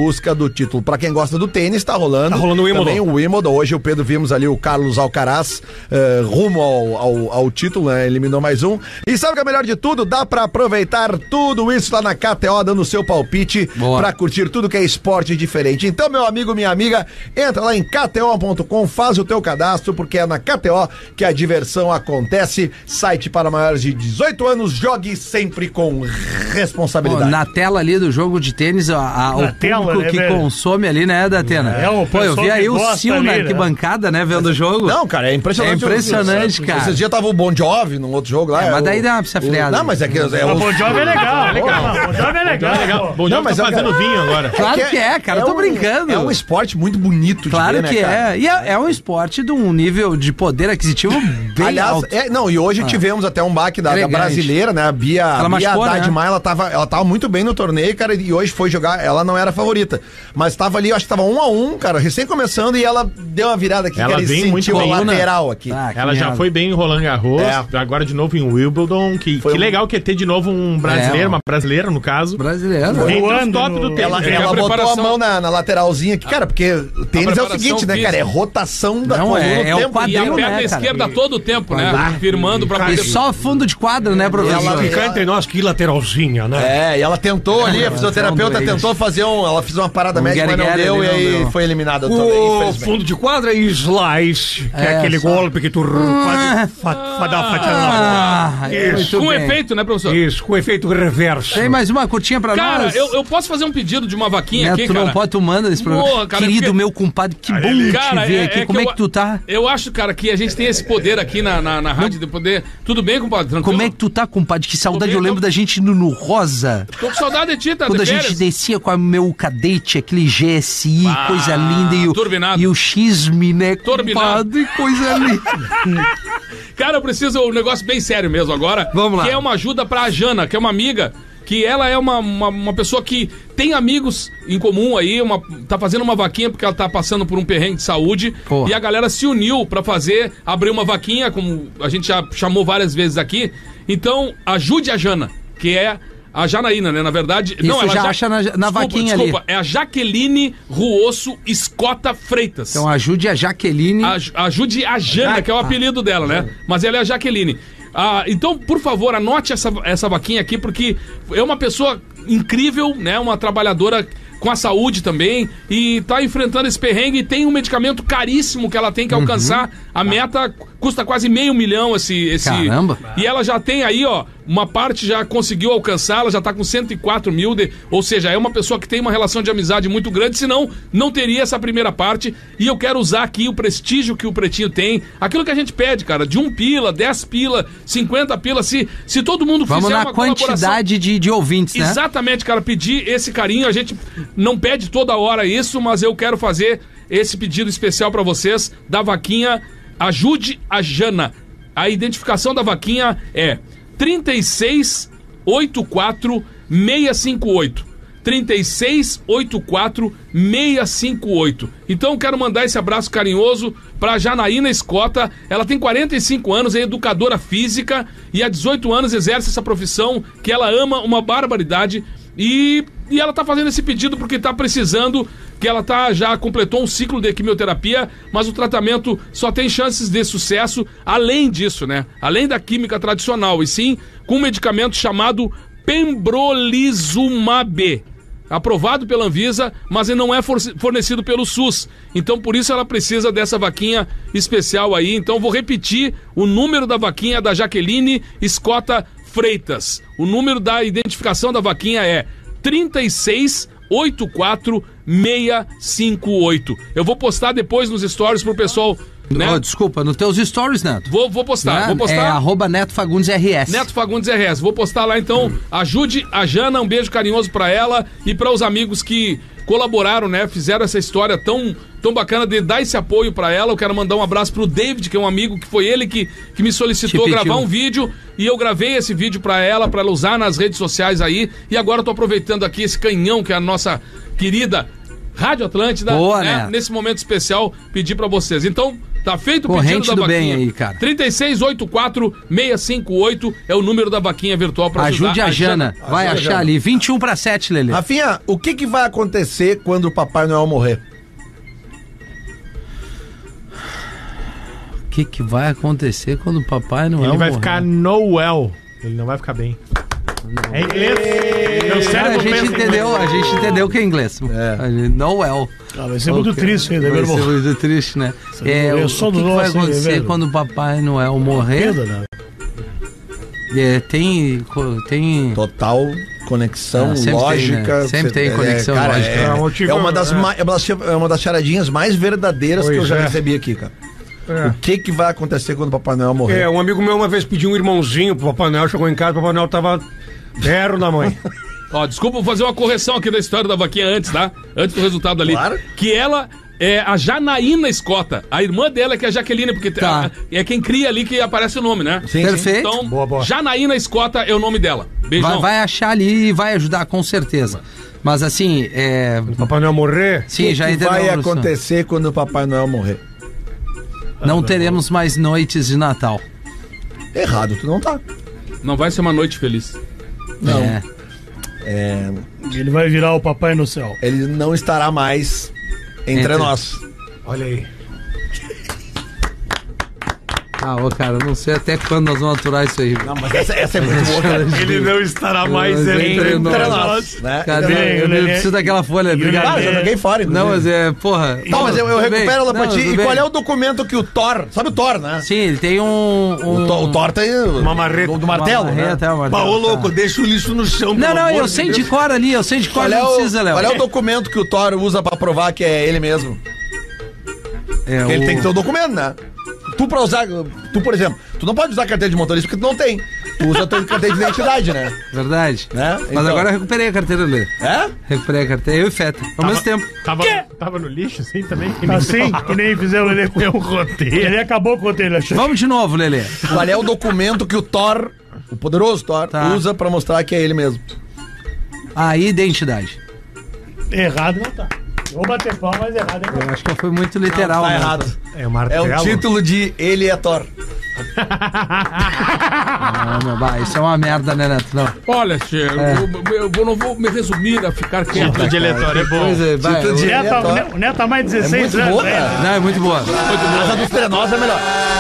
busca do título. Pra quem gosta do tênis, tá rolando. Tá rolando o Wimbledon. Também o Wimbledon. Hoje o Pedro vimos ali o Carlos Alcaraz uh, rumo ao, ao, ao título, né? Eliminou mais um. E sabe o que é melhor de tudo? Dá pra aproveitar tudo isso lá na K T O, dando o seu palpite. Boa. Pra curtir tudo que é esporte diferente. Então, meu amigo, minha amiga, entra lá em K T O ponto com, faz o teu cadastro, porque é na K T O que a diversão acontece. Site para maiores de dezoito anos, jogue sempre com responsabilidade. Pô, na tela ali do jogo de tênis, a, a, o tela, público né, que velho? consome ali, né, Datena? É, o Pô, eu vi aí o gosta Sil ali, na né? arquibancada, né, vendo o jogo. Não, cara, é impressionante. É impressionante, cara. Esses dias tava o Bon Jovi num outro jogo lá. É, mas o, daí dá pra se freada. Não, mas é que... É O o Bon Jovi é legal. É legal. O Bon Jovi é legal. Legal. Bom, Não, não, mas mas tá é- fazendo vinho agora. Claro que é, cara, eu tô um- brincando. É um esporte muito bonito de Claro ver, né, que cara? é. E é, é um esporte de um nível de poder aquisitivo bem Aliás, alto. é, não, e hoje Ah. tivemos até um baque da, da Elegante. brasileira, né? A Bia, Ela a Bia machucou, Haddad né? Maia, ela tava, ela tava muito bem no torneio, cara, e hoje foi jogar, ela não era a favorita, mas tava ali, eu acho que tava um a um, cara, recém começando, e ela deu uma virada aqui, Ela que ele vem muito sentiu a bem, lateral aqui. Ah, que Ela já merda. foi bem em Roland Garros, É. agora de novo em Wimbledon. Que, Foi que um- legal que é ter de novo um brasileiro, É, uma brasileira no caso. Brasileiro. Entre os Voando top no- do tênis. Ela, É, ela a botou a preparação- mão na, na lateralzinha aqui, cara, porque o tênis é o preparação seguinte, né, cara? É física. rotação da Não, coluna é- o é o tempo quadril, E a inteiro. né, perna cara? esquerda todo o tempo, né? Ah, Firmando pra E poder... só fundo de quadra, né, professor? Ela- Ficar entre nós, que lateralzinha, né? É, e ela tentou ali, a fisioterapeuta doente. tentou fazer um. Ela fez uma parada Um médica, mas não guerre-guerre deu, e ali, não aí deu. foi eliminada também, O infelizmente. fundo de quadra e slice, que é, É, aquele só. golpe que tu quase fa, fa, dá fatiada na Ah, bola. Isso, muito Com bem. efeito, né, professor? isso, com efeito reverso. Tem mais uma curtinha pra Cara, nós? eu, eu posso fazer um pedido de uma vaquinha Neto, aqui, tu cara? não pode, tu manda nesse programa. Porra, cara, Querido porque- meu compadre, que bom te Cara, ver é- aqui. é Como é eu- que tu tá? Eu acho, cara, que a gente tem esse poder aqui na, na, na rádio de poder... Tudo bem, compadre? Tranquilo? Como é que tu tá, compadre? Que saudade bem, eu lembro tô- da gente no, no Rosa. Tô com saudade de ti, tá? Quando de a gente férias. descia com o meu cadete, aquele G S I, Ah, coisa linda. E o, turbinado. e o X-Me, né, Turbinado. compadre? Coisa linda. Cara, eu preciso um negócio bem sério mesmo agora. Vamos lá. Que é uma ajuda pra Jana, que é uma amiga, que ela é uma, uma, uma pessoa que tem amigos em comum aí, uma, tá fazendo uma vaquinha porque ela tá passando por um perrengue de saúde. Porra. E a galera se uniu pra fazer, abrir uma vaquinha, como a gente já chamou várias vezes aqui. Então, ajude a Jana, que é a Janaína, né? Na verdade... Isso ela já acha na- na desculpa, vaquinha desculpa, ali. é a Jaqueline Ruosso Escota Freitas. Então ajude a Jaqueline. Aj- Ajude a Jana, que é o apelido dela, né? Mas ela é a Jaqueline. Ah, então, por favor, anote essa, essa vaquinha aqui, porque é uma pessoa incrível, né? Uma trabalhadora com a saúde também, e tá enfrentando esse perrengue e tem um medicamento caríssimo que ela tem que alcançar. A meta custa quase meio milhão esse... esse Caramba. E ela já tem aí, ó, uma parte já conseguiu alcançar, ela já tá com cento e quatro mil, de, ou seja, é uma pessoa que tem uma relação de amizade muito grande, senão não teria essa primeira parte. E eu quero usar aqui o prestígio que o Pretinho tem, aquilo que a gente pede, cara, de um pila, dez pila, cinquenta pila, se, se todo mundo Vamos fizer na uma colaboração... quantidade de, de ouvintes, né? Exatamente, cara, pedir esse carinho, a gente não pede toda hora isso, mas eu quero fazer esse pedido especial pra vocês, da vaquinha Ajude a Jana. A identificação da vaquinha é trinta e seis oitenta e quatro seiscentos e cinquenta e oito. trinta e seis oitenta e quatro seiscentos e cinquenta e oito. Então quero mandar esse abraço carinhoso para Janaína Escota. Ela tem quarenta e cinco anos, é educadora física e há dezoito anos exerce essa profissão que ela ama uma barbaridade. E, e ela tá fazendo esse pedido porque tá precisando, que ela tá, já completou um ciclo de quimioterapia, mas o tratamento só tem chances de sucesso além disso, né? Além da química tradicional, e sim com um medicamento chamado Pembrolizumab. Aprovado pela Anvisa, mas ele não é fornecido pelo SUS. Então, por isso ela precisa dessa vaquinha especial aí. Então, vou repetir o número da vaquinha da Jaqueline Escota Freitas. O número da identificação da vaquinha é trinta e seis oitenta e quatro seiscentos e cinquenta e oito. Eu vou postar depois nos stories pro pessoal, né? Oh, desculpa, nos teus stories, Neto. Vou, vou postar, Né? vou postar. É arroba Neto Fagundes R S. Neto Fagundes R S. Vou postar lá, então. Ajude a Jana, um beijo carinhoso pra ela e para os amigos que colaboraram, né? Fizeram essa história tão, tão bacana de dar esse apoio pra ela. Eu quero mandar um abraço pro David, que é um amigo, que foi ele que, que me solicitou Te pediu. gravar um vídeo, e eu gravei esse vídeo pra ela, pra ela usar nas redes sociais aí. E agora eu tô aproveitando aqui esse canhão, que é a nossa querida Rádio Atlântida, Boa, né? né? Nesse momento especial, pedir pra vocês. Então, Tá feito o Corrente pedido do da bem vaquinha. aí, cara. três seis oito quatro seis cinco oito é o número da vaquinha virtual pra ajudar Ajude a Jana. Vai Ajude a achar Jana. ali. vinte e um para sete, Lelê. Rafinha, o que, que vai acontecer quando o Papai Noel morrer? O que, que vai acontecer quando o Papai Noel Ele vai morrer? ficar Noel. Ele não vai ficar bem. É inglês. Meu Cara, cérebro a gente pensa em entendeu, inglês. a gente entendeu que é inglês. A gente- Noel. Ah, vai ser muito Ok. triste ainda, meu Vai ser irmão. muito triste, né? É, é o, só o que, do que vai nosso, hein, acontecer velho? quando o Papai Noel morrer? Pedro, né? É, tem, co- tem... Total conexão Ah, sempre lógica. tem, né? Sempre Cê- tem conexão cara, lógica. É, Não, eu tive- é uma das é. ma- é uma das- é uma das charadinhas mais verdadeiras que eu Pois já é. recebi aqui, cara. É. O que, que vai acontecer quando o Papai Noel morrer? É, um amigo meu uma vez pediu um irmãozinho pro Papai Noel, chegou em casa, o Papai Noel tava berro na mãe. Ó, desculpa, vou fazer uma correção aqui da história da vaquinha antes, tá? Antes do resultado ali. Claro. Que ela é a Janaína Escota. A irmã dela é que é a Jaqueline, porque Tá. a- é quem cria ali que aparece o nome, né? Sim, Perfeito. Então, Boa, boa. Janaína Escota é o nome dela. Beijão. Vai, vai achar ali e vai ajudar, com certeza. Mas assim, é... O Papai Noel morrer. Sim, O já que entendeu. vai Luciano. acontecer quando o Papai Noel morrer? Não teremos mais noites de Natal. Errado, tu não tá. Não vai ser uma noite feliz. Não. É. É, Ele vai virar o Papai no céu. ele não estará mais entre, Entre- nós. Olha aí. Ah, ô, cara, eu não sei até quando nós vamos aturar isso aí. Não, mas essa, essa é muito boa, cara. Ele não estará mais Mas entre, entre entre nós. nós. Né? Cadê? Bem, Eu, o Lelê- preciso daquela folha. Obrigado. Ah, já joguei fora, Não, inclusive. mas é, porra. Tá, mas eu, eu Tudo bem. recupero ela pra Não, ti. tudo E bem. qual é o documento que o Thor... Sabe o Thor, né? Sim, ele tem um... um... O, Thor, o Thor tem... Uma marreta. Do martelo, uma né? marreta, é, uma martelo, Bah, ô tá. louco, deixa o lixo no chão. Não, pelo não, amor eu de sei Deus. de cor ali, eu sei de cor, Qual é, não o, precisa, Léo. qual é o documento que o Thor usa pra provar que é ele mesmo? É, Porque ele o- tem que ter o documento, né? Tu pra usar... Tu, por exemplo, tu não pode usar carteira de motorista porque tu não tem. Tu usa a tua carteira de identidade, né? Verdade. Né? Mas Então- agora eu recuperei a carteira dele. É? Recuperei a carteira, eu e Feta, ao mesmo tempo. Tava, tava no lixo assim também? Que nem Assim, que nem fizeram ele com o roteiro. Ele acabou com o roteiro, ele achou. Vamos de novo, Lelê. Qual é o documento que o Thor, o poderoso Thor, Tá. usa pra mostrar que é ele mesmo? A identidade. Errado não tá. Vou bater palma, mas errado é Eu acho que foi muito literal, Tá né? errado. É o É martelo. o título de Ele é Thor. Ah, meu, bah, isso é uma merda, né, Neto? Não. Olha, Tchê, eu, eu, eu não vou me resumir a ficar quieto. Título de eleitor é bom. Pois é, vai, Título de- eu- Neto, Ele é ne- o Neto tá mais dezesseis muito anos. boa, né? cara. Não, é muito boa. Mas a dos trenosos é melhor.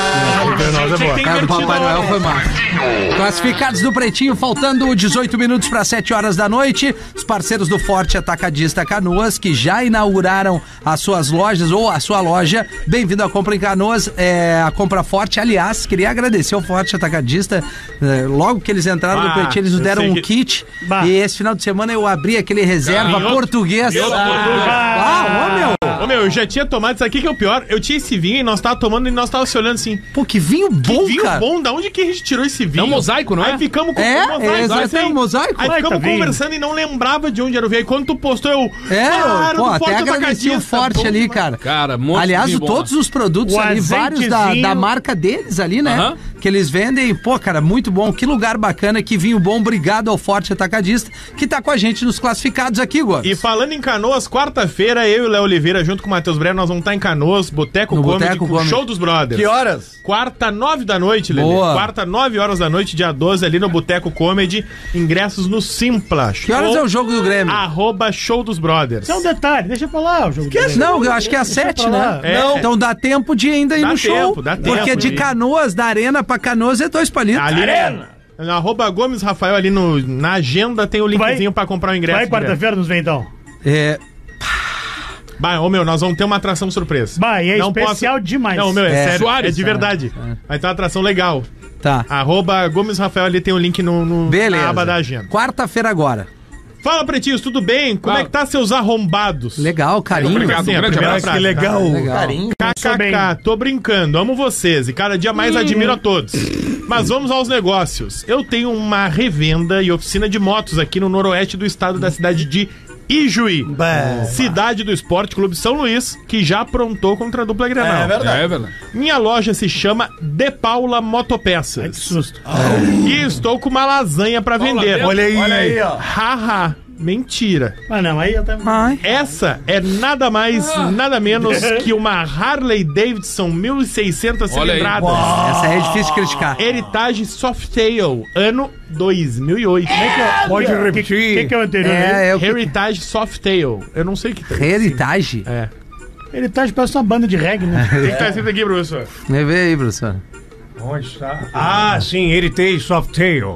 Cara, do Papai Noel foi massa. Classificados do Pretinho, faltando dezoito minutos para sete horas da noite. Os parceiros do Forte Atacadista Canoas, que já inauguraram as suas lojas ou a sua loja. Bem-vindo à compra em Canoas, é, a compra Forte. Aliás, queria agradecer ao Forte Atacadista. é, logo que eles entraram Ah, no Pretinho, eles nos eu deram sei um que- kit. Bah. E esse final de semana eu abri aquele reserva Ah, e outro- português. e outro Ah, português. ah, ô, meu. Ô meu, eu já tinha tomado isso aqui que é o pior. Eu tinha esse vinho e nós tava tomando e nós tava se olhando assim. Pô, que vinho Que bom, vinho cara. bom, da onde que a gente tirou esse vinho? É um mosaico, não é? Aí ficamos com É, um é, exato, aí- é um mosaico. Aí Baita ficamos vinho. conversando e não lembrava de onde era o vinho. Aí quando tu postou, eu. É, claro, pô, do até Forte agradeci o Atacadista, Forte bom ali, demais. cara. Cara, um monte de Aliás, vinho o- bom todos lá. os produtos O ali, vários da, azeitezinho. da marca deles ali, né? Aham. Que eles vendem, pô, cara, muito bom. Que lugar bacana, que vinho bom. Obrigado ao Forte Atacadista, que tá com a gente nos classificados aqui, Gomes. E falando em Canoas, quarta-feira, eu e o Léo Oliveira, junto com o Matheus Breno, nós vamos estar em Canoas, Boteco No Comedy, Boteco com o Comedy. Show dos Brothers. Que horas? Quarta, nove da noite, Lelê. Boa. Quarta, nove horas da noite, dia doze, ali no Boteco Comedy. Ingressos no Simpla. Que horas é o jogo do Grêmio? Arroba Show dos Brothers. Isso é um detalhe, deixa pra lá o jogo. Não, eu acho que é às sete, né? É. Não. Então dá tempo de ainda ir Dá no tempo, show. dá tempo Porque de de ir. Canoas, da Arena pra Canoas é dois palitos. Ali no, no arroba Gomes Rafael, ali no, na agenda, tem o linkzinho Vai- pra comprar o ingresso. Vai direto. quarta-feira nos vem então. É, Bah, ô meu, nós vamos ter uma atração surpresa. Bah, e é Não especial posso- demais. Não, meu, é, É. sério, Soares, é de verdade. Vai ter uma atração legal. tá. Arroba Gomes Rafael, ali tem o link no, no Beleza. na aba da agenda. Quarta-feira agora. Fala, pretinhos, tudo bem? Como Fala. é que tá seus arrombados? Legal, carinho. Obrigado, Sim, um a grande primeira abraço. frase, Que legal. Legal. Sou bem. K K K, tô brincando, amo vocês e cada dia mais admiro a todos. Mas vamos aos negócios. Eu tenho uma revenda e oficina de motos aqui no noroeste do estado da cidade de Ijuí. Bah. Cidade do Esporte Clube São Luís, que já aprontou contra a dupla Grenal. É verdade. É, verdade. Minha loja se chama De Paula Que Motopeças. susto. E estou com uma lasanha pra vender. dentro. Olha aí. Olha aí, ó. Haha. Mentira. Ah, não, aí eu tava... Ai. Essa é nada mais, nada menos que uma Harley Davidson mil e seiscentas Olha aí. cilindradas. Essa aí é difícil de criticar. Heritage Softail, ano dois mil e oito. Pode O repetir. que, que, que é o anterior? É, é o que... Heritage Softail. Eu não sei o que tem. Heritage? É. Ele tá de parece uma banda de reggae, né? O que, que tá escrito aqui, professor? Vê aí, professor. Onde está? Ah, sim, Heritage Softail.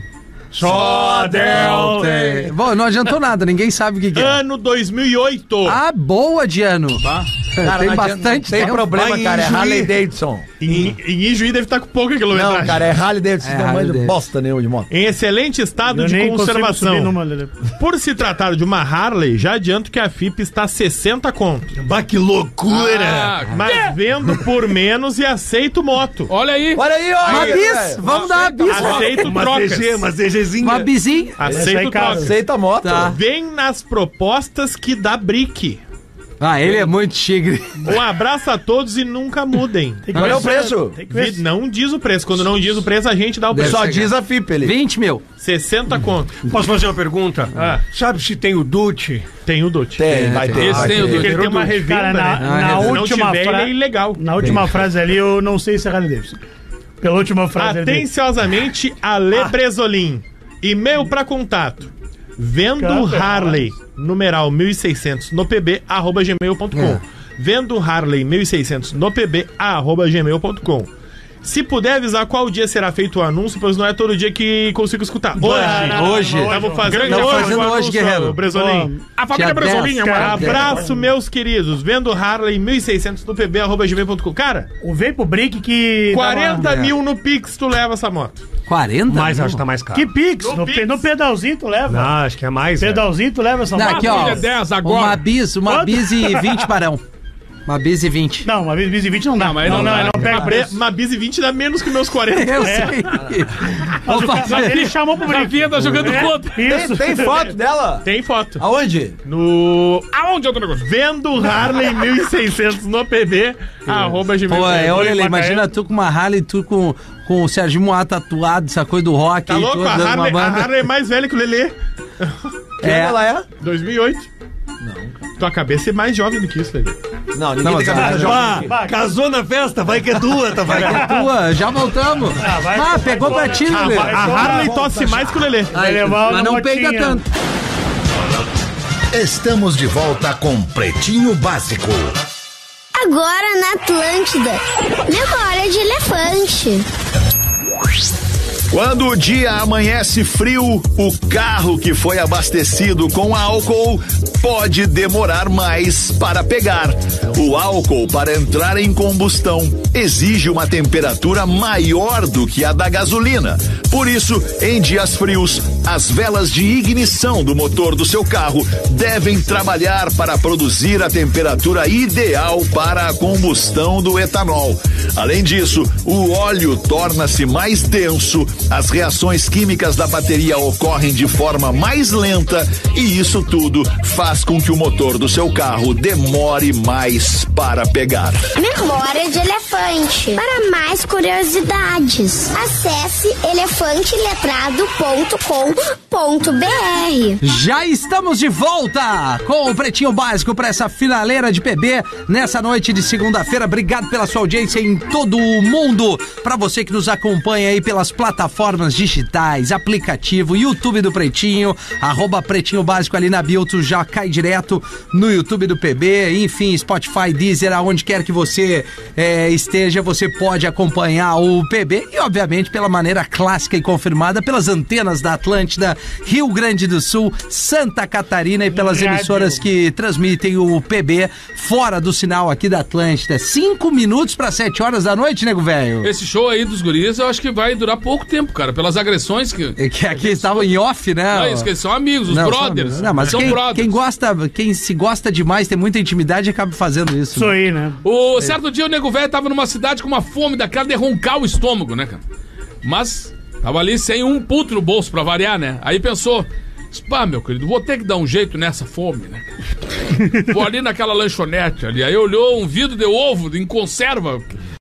Só Delta. É, bom, não adiantou nada, ninguém sabe o que, que é. Ano dois mil e oito. Ah, boa de ano. Cara, Tem não bastante adianta, não tem tempo. problema, Vai em cara. É Juí. Harley Davidson. Em, em Ijuí deve estar com pouca quilometragem. Não, cara, é Harley Davidson. É não Harley manja Davidson. bosta nenhuma de moto. Em excelente estado Eu de nem consigo conservação. subir numa, Lelê. Por se tratar de uma Harley, já adianto que a F I P está sessenta conto. Bah, que loucura! Ah, Mas vendo por menos e aceito moto. olha aí. Olha aí, ó. Uma aí, bis, velho. vamos dar uma bis. Aceito Uma trocas. D G, uma DGzinha. Uma bizinha. Essa aí, Aceito cara. trocas. Aceita a moto. Tá. Vem nas propostas que dá Brick. Ah, ele é muito tigre. Um abraço a todos e nunca mudem. Tem que Olha ver o se- preço. Tem que ver Vi- se- Não diz o preço. Quando não diz o preço, a gente dá o Deve preço. Só chegar. diz a F I P ali. vinte mil. sessenta conto. Posso fazer uma pergunta? Ah. Sabe se tem o Dutch? Tem o Dutch. Tem, vai ter. Esse vai tem ter. o Porque ele tem uma revenda, Cara, na, né? Ah, na Se não última tiver, ele é frase. ilegal. Na última frase ali, eu não sei se é Harley Davidson. Pela última frase ali. Atenciosamente, Ale Bresolim. E-mail para contato. Vendo Caramba. Harley, numeral mil e seiscentos no pb, arroba gmail ponto com. Vendo Harley mil e seiscentos no pb, arroba gmail ponto com. Se puder avisar qual dia será feito o anúncio, pois não é todo dia que consigo escutar. Hoje. hoje. Estamos fazendo Tá hoje, fazendo o hoje, anúncio, Guerreiro. Bresolim. A família Dia Bresolim é dez, uma... cara. Abraço, meus queridos. Vendo Harley mil e seiscentos no pb, arroba gmail ponto com. Cara, O Vem pro Brick que. quarenta É. mil no Pix tu leva essa moto. quarenta? Mas mil? acho que tá mais caro. Que Pix? No No, Pix. pe- no pedalzinho tu leva. Não, acho que é mais. é. Pedalzinho tu leva essa Não, moto. aqui, ó. Família dez agora. Uma bis, uma Quanto? bis e vinte barão. Uma bis e vinte. Não, uma vez vinte e vinte não dá. Não, mas não, não não, dá. não pega Uma, bre- preço. uma Bis e vinte dá menos que meus quarenta. Eu É. sei. Mas, Vou o cara- fazer. mas ele chamou pro A Brick. Vinha tá jogando É, contra. Isso. Tem, tem foto dela? Tem foto. Aonde? No Aonde é o negócio? Vendo Harley mil e seiscentos no pb, arroba gmail. Pô, é, olha, Macaé. imagina tu com uma Harley, tu com, com o Serginho Moá tatuado, essa coisa do rock. Tá aí, louco? tu A dando uma Harley, a banda. Harley é mais velha que o Lelê. Quem É. ela é? dois mil e oito. Não, cara. Tua cabeça é mais jovem do que isso, Lelê. Não, ninguém Não, tem mas cabeça a- jovem. Bah, casou na festa, vai que é tua, tá? Vai que é Tua, já voltamos. Ah, vai, vai, pegou vai, pra ti, A, Lelê. a Harley tosse mais que o Lelê. Aí, levar mas uma não peida motinha. tanto. Estamos de volta com Pretinho Básico. Agora na Atlântida. Memória de elefante. Quando o dia amanhece frio, o carro que foi abastecido com álcool pode demorar mais para pegar. O álcool, para entrar em combustão, exige uma temperatura maior do que a da gasolina. Por isso, em dias frios, as velas de ignição do motor do seu carro devem trabalhar para produzir a temperatura ideal para a combustão do etanol. Além disso, o óleo torna-se mais denso, as reações químicas da bateria ocorrem de forma mais lenta e isso tudo faz com que o motor do seu carro demore mais para pegar. Memória de elefante. Para mais curiosidades, acesse elefante letrado ponto com ponto b r. Já estamos de volta com o Pretinho Básico para essa finaleira de P B nessa noite de segunda-feira. Obrigado pela sua audiência em todo o mundo. Para você que nos acompanha aí pelas plataformas digitais, aplicativo, YouTube do Pretinho, arroba Pretinho Básico ali na bio, tu já cai direto no YouTube do P B, enfim, Spotify, Deezer, aonde quer que você é, esteja, você pode acompanhar o P B e, obviamente, pela maneira clássica e confirmada pelas antenas da Atlântida, Rio Grande do Sul, Santa Catarina e pelas Rádio. emissoras que transmitem o P B fora do sinal aqui da Atlântida. Cinco minutos para sete horas da noite, nego velho. Esse show aí dos guris, eu acho que vai durar pouco tempo, cara, pelas agressões que... É que aqui estavam em off, né? Não, isso que eles são amigos, os Não, são brothers. amigos. Não, mas são quem, brothers. quem gosta, quem se gosta demais, tem muita intimidade, acaba fazendo isso. Isso né? aí, né? O certo dia o nego velho tava numa cidade com uma fome daquela de roncar o estômago, né, cara? Mas tava ali sem um puto no bolso pra variar, né? Aí pensou, pá, meu querido, vou ter que dar um jeito nessa fome, né? Vou ali naquela lanchonete ali. Aí olhou um vidro de ovo em conserva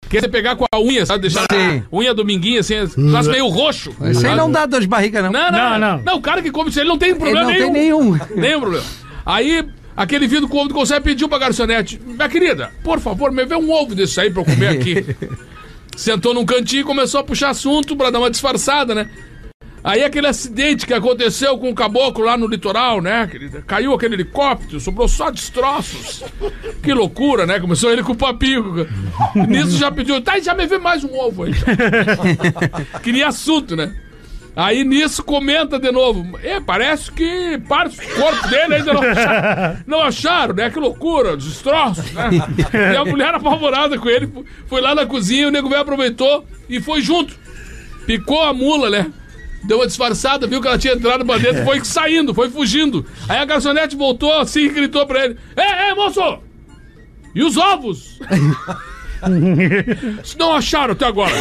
Que é você pegar com a unha, sabe? Deixar Sim. a unha dominguinha, assim, faz meio roxo. Isso aí não dá dor de barriga, não. Não, não, Não, não. não. Não, o cara que come isso, ele não tem Ele problema não nenhum. tem nenhum. Nenhum problema. Aí, aquele vidro com ovo do conserve pediu pra garçonete: minha querida, por favor, me vê um ovo desse aí pra eu comer aqui. Sentou num cantinho e começou a puxar assunto pra dar uma disfarçada, né? Aí aquele acidente que aconteceu com o caboclo lá no litoral, né, querida? Caiu aquele helicóptero, sobrou só destroços. Que loucura, né? Começou ele com o papinho. Nisso já pediu, tá, já me vê mais um ovo aí. Queria assunto, né? Aí nisso comenta de novo: é, parece que parte do corpo dele ainda não acharam, não acharam, né? Que loucura, destroços, né? E a mulher apavorada com ele foi lá na cozinha, o nego velho aproveitou e foi junto. Picou a mula, né? Deu uma disfarçada, viu que ela tinha entrado pra dentro, foi saindo, foi fugindo. Aí a garçonete voltou assim e gritou pra ele: ei, ei, moço! E os ovos? Se não acharam até agora.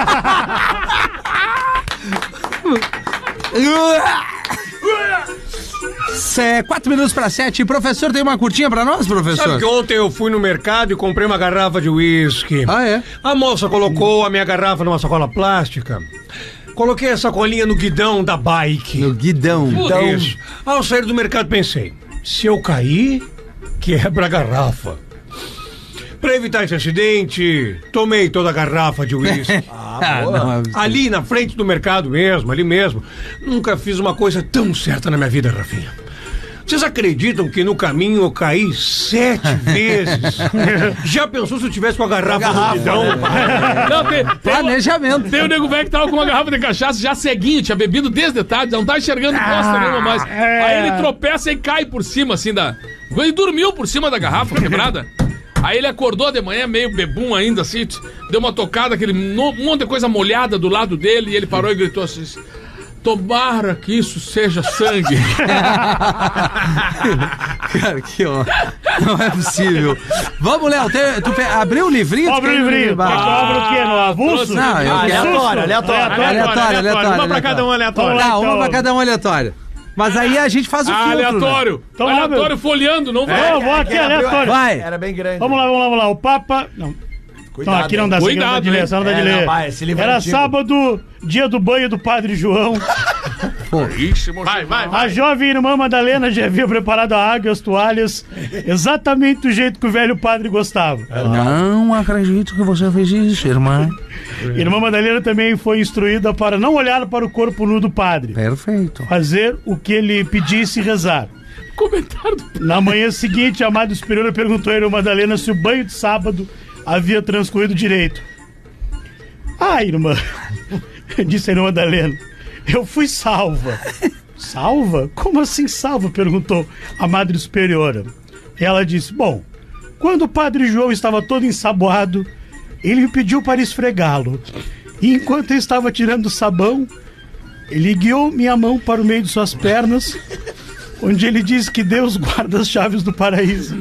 É, quatro minutos para sete. Professor, tem uma curtinha pra nós, professor? Sabe que ontem eu fui no mercado e comprei uma garrafa de uísque. Ah, é? A moça colocou a minha garrafa numa sacola plástica. Coloquei a sacolinha no guidão da bike. No guidão. Então, isso. Ao sair do mercado pensei: se eu cair, quebra a garrafa. Pra evitar esse acidente, tomei toda a garrafa de uísque. Ah, não, Ali na frente do mercado mesmo, ali mesmo. Nunca fiz uma coisa tão certa na minha vida, Rafinha. Vocês acreditam que no caminho eu caí sete vezes? Já pensou se eu tivesse com a garrafa no guidão? Não, tem, tem, Planejamento. tem o nego velho que tava com uma garrafa de cachaça já ceguinho, tinha bebido desde tarde, não tá enxergando bosta nenhuma mais. Aí ele tropeça e cai por cima, assim, da... Ele dormiu por cima da garrafa quebrada. Aí ele acordou de manhã, meio bebum ainda, assim, deu uma tocada, aquele no- um monte de coisa molhada do lado dele, e ele parou e gritou assim: tomara que isso seja sangue. Cara, que ó. Não é possível. Vamos, Léo, te- tu pe- abriu o livrinho? Tu Abre o quer- livrinho. Ah, Abre o quê? No avulso? Não, eu Ah, quero... aleatório, aleatório. Aleatório, aleatório. Uma pra cada um aleatório. Tá, uma então. pra cada um aleatório. Mas aí a gente faz o Ah, filtro, né? aleatório. Então lá, aleatório meu. folheando, não vai. Não, vou aqui, aleatório. Vai. Era bem grande. Vamos lá, vamos lá, vamos lá. O Papa... Não, não aqui não dá, essa aqui não dá de Cuidado, ler, hein? essa não dá de É, ler. não, vai, esse livro é Era antigo. sábado, dia do banho do Padre João. Ixi, vai, vai, vai. A jovem irmã Madalena já havia preparado a água e as toalhas exatamente do jeito que o velho padre gostava. Não acredito que você fez isso, irmã. Irmã Madalena também foi instruída para não olhar para o corpo nu do padre, Perfeito. fazer o que ele pedisse e rezar. Comentário do... Na manhã seguinte, a Madre Superiora perguntou à irmã Madalena se o banho de sábado havia transcorrido direito. Ah, irmã, disse a irmã Madalena, eu fui salva. Salva? Como assim salva? Perguntou a Madre Superiora. Ela disse, bom, quando o Padre João estava todo ensaboado, ele me pediu para esfregá-lo. E enquanto eu estava tirando o sabão, ele guiou minha mão para o meio de suas pernas, onde ele disse que Deus guarda as chaves do paraíso.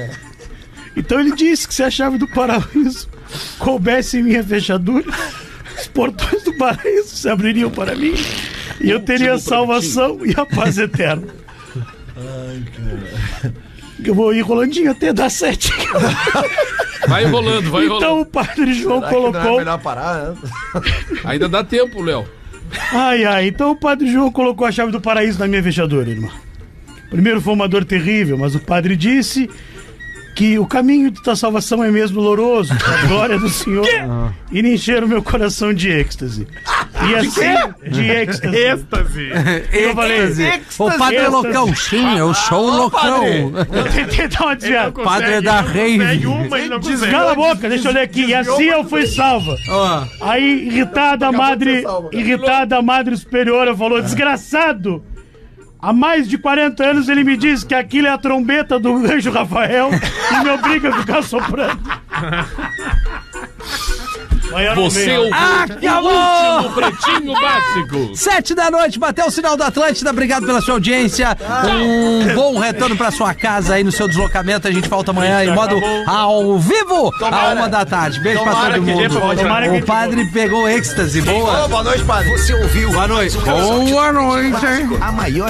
Então ele disse que se a chave do paraíso coubesse em minha fechadura, os portões do paraíso se abririam para mim e eu teria a salvação e a paz eterna. Ai, cara. Eu vou ir rolandinho até dar sete. Vai enrolando, vai enrolando. Então o Padre João Será que não é colocou... melhor parar, né? Ainda dá tempo, Léo. Ai, ai, então o Padre João colocou a chave do paraíso na minha fechadura, irmão. Primeiro foi uma dor terrível, mas o padre disse que o caminho da salvação é mesmo doloroso, a glória do Senhor, e encher o meu coração de êxtase. E assim, de êxtase. Êxtase. Eu falei, O padre é êxtase. loucão. Sim, eu sou loucão. Eu tentei dar uma desviada. Padre da rave. Uma, ele não consegue. Cala a boca, deixa eu ler aqui. E assim eu fui salva. Ó, Aí, irritada a madre, irritada a madre superiora falou, desgraçado, há mais de quarenta anos ele me diz que aquilo é a trombeta do anjo Rafael e me obriga a ficar soprando. Amanhã não Você veio. ouviu Acabou! o último Pretinho Básico. Sete da noite, bateu o sinal da Atlântida. Obrigado pela sua audiência. Um bom retorno pra sua casa aí no seu deslocamento. A gente volta amanhã em modo ao vivo, à uma da tarde. Beijo pra Tomara todo que mundo. gente- tomara que O padre pegou êxtase. Boa. Ô, boa noite, padre. Você ouviu Boa noite. mais um episódio Boa do noite. Básico, a maior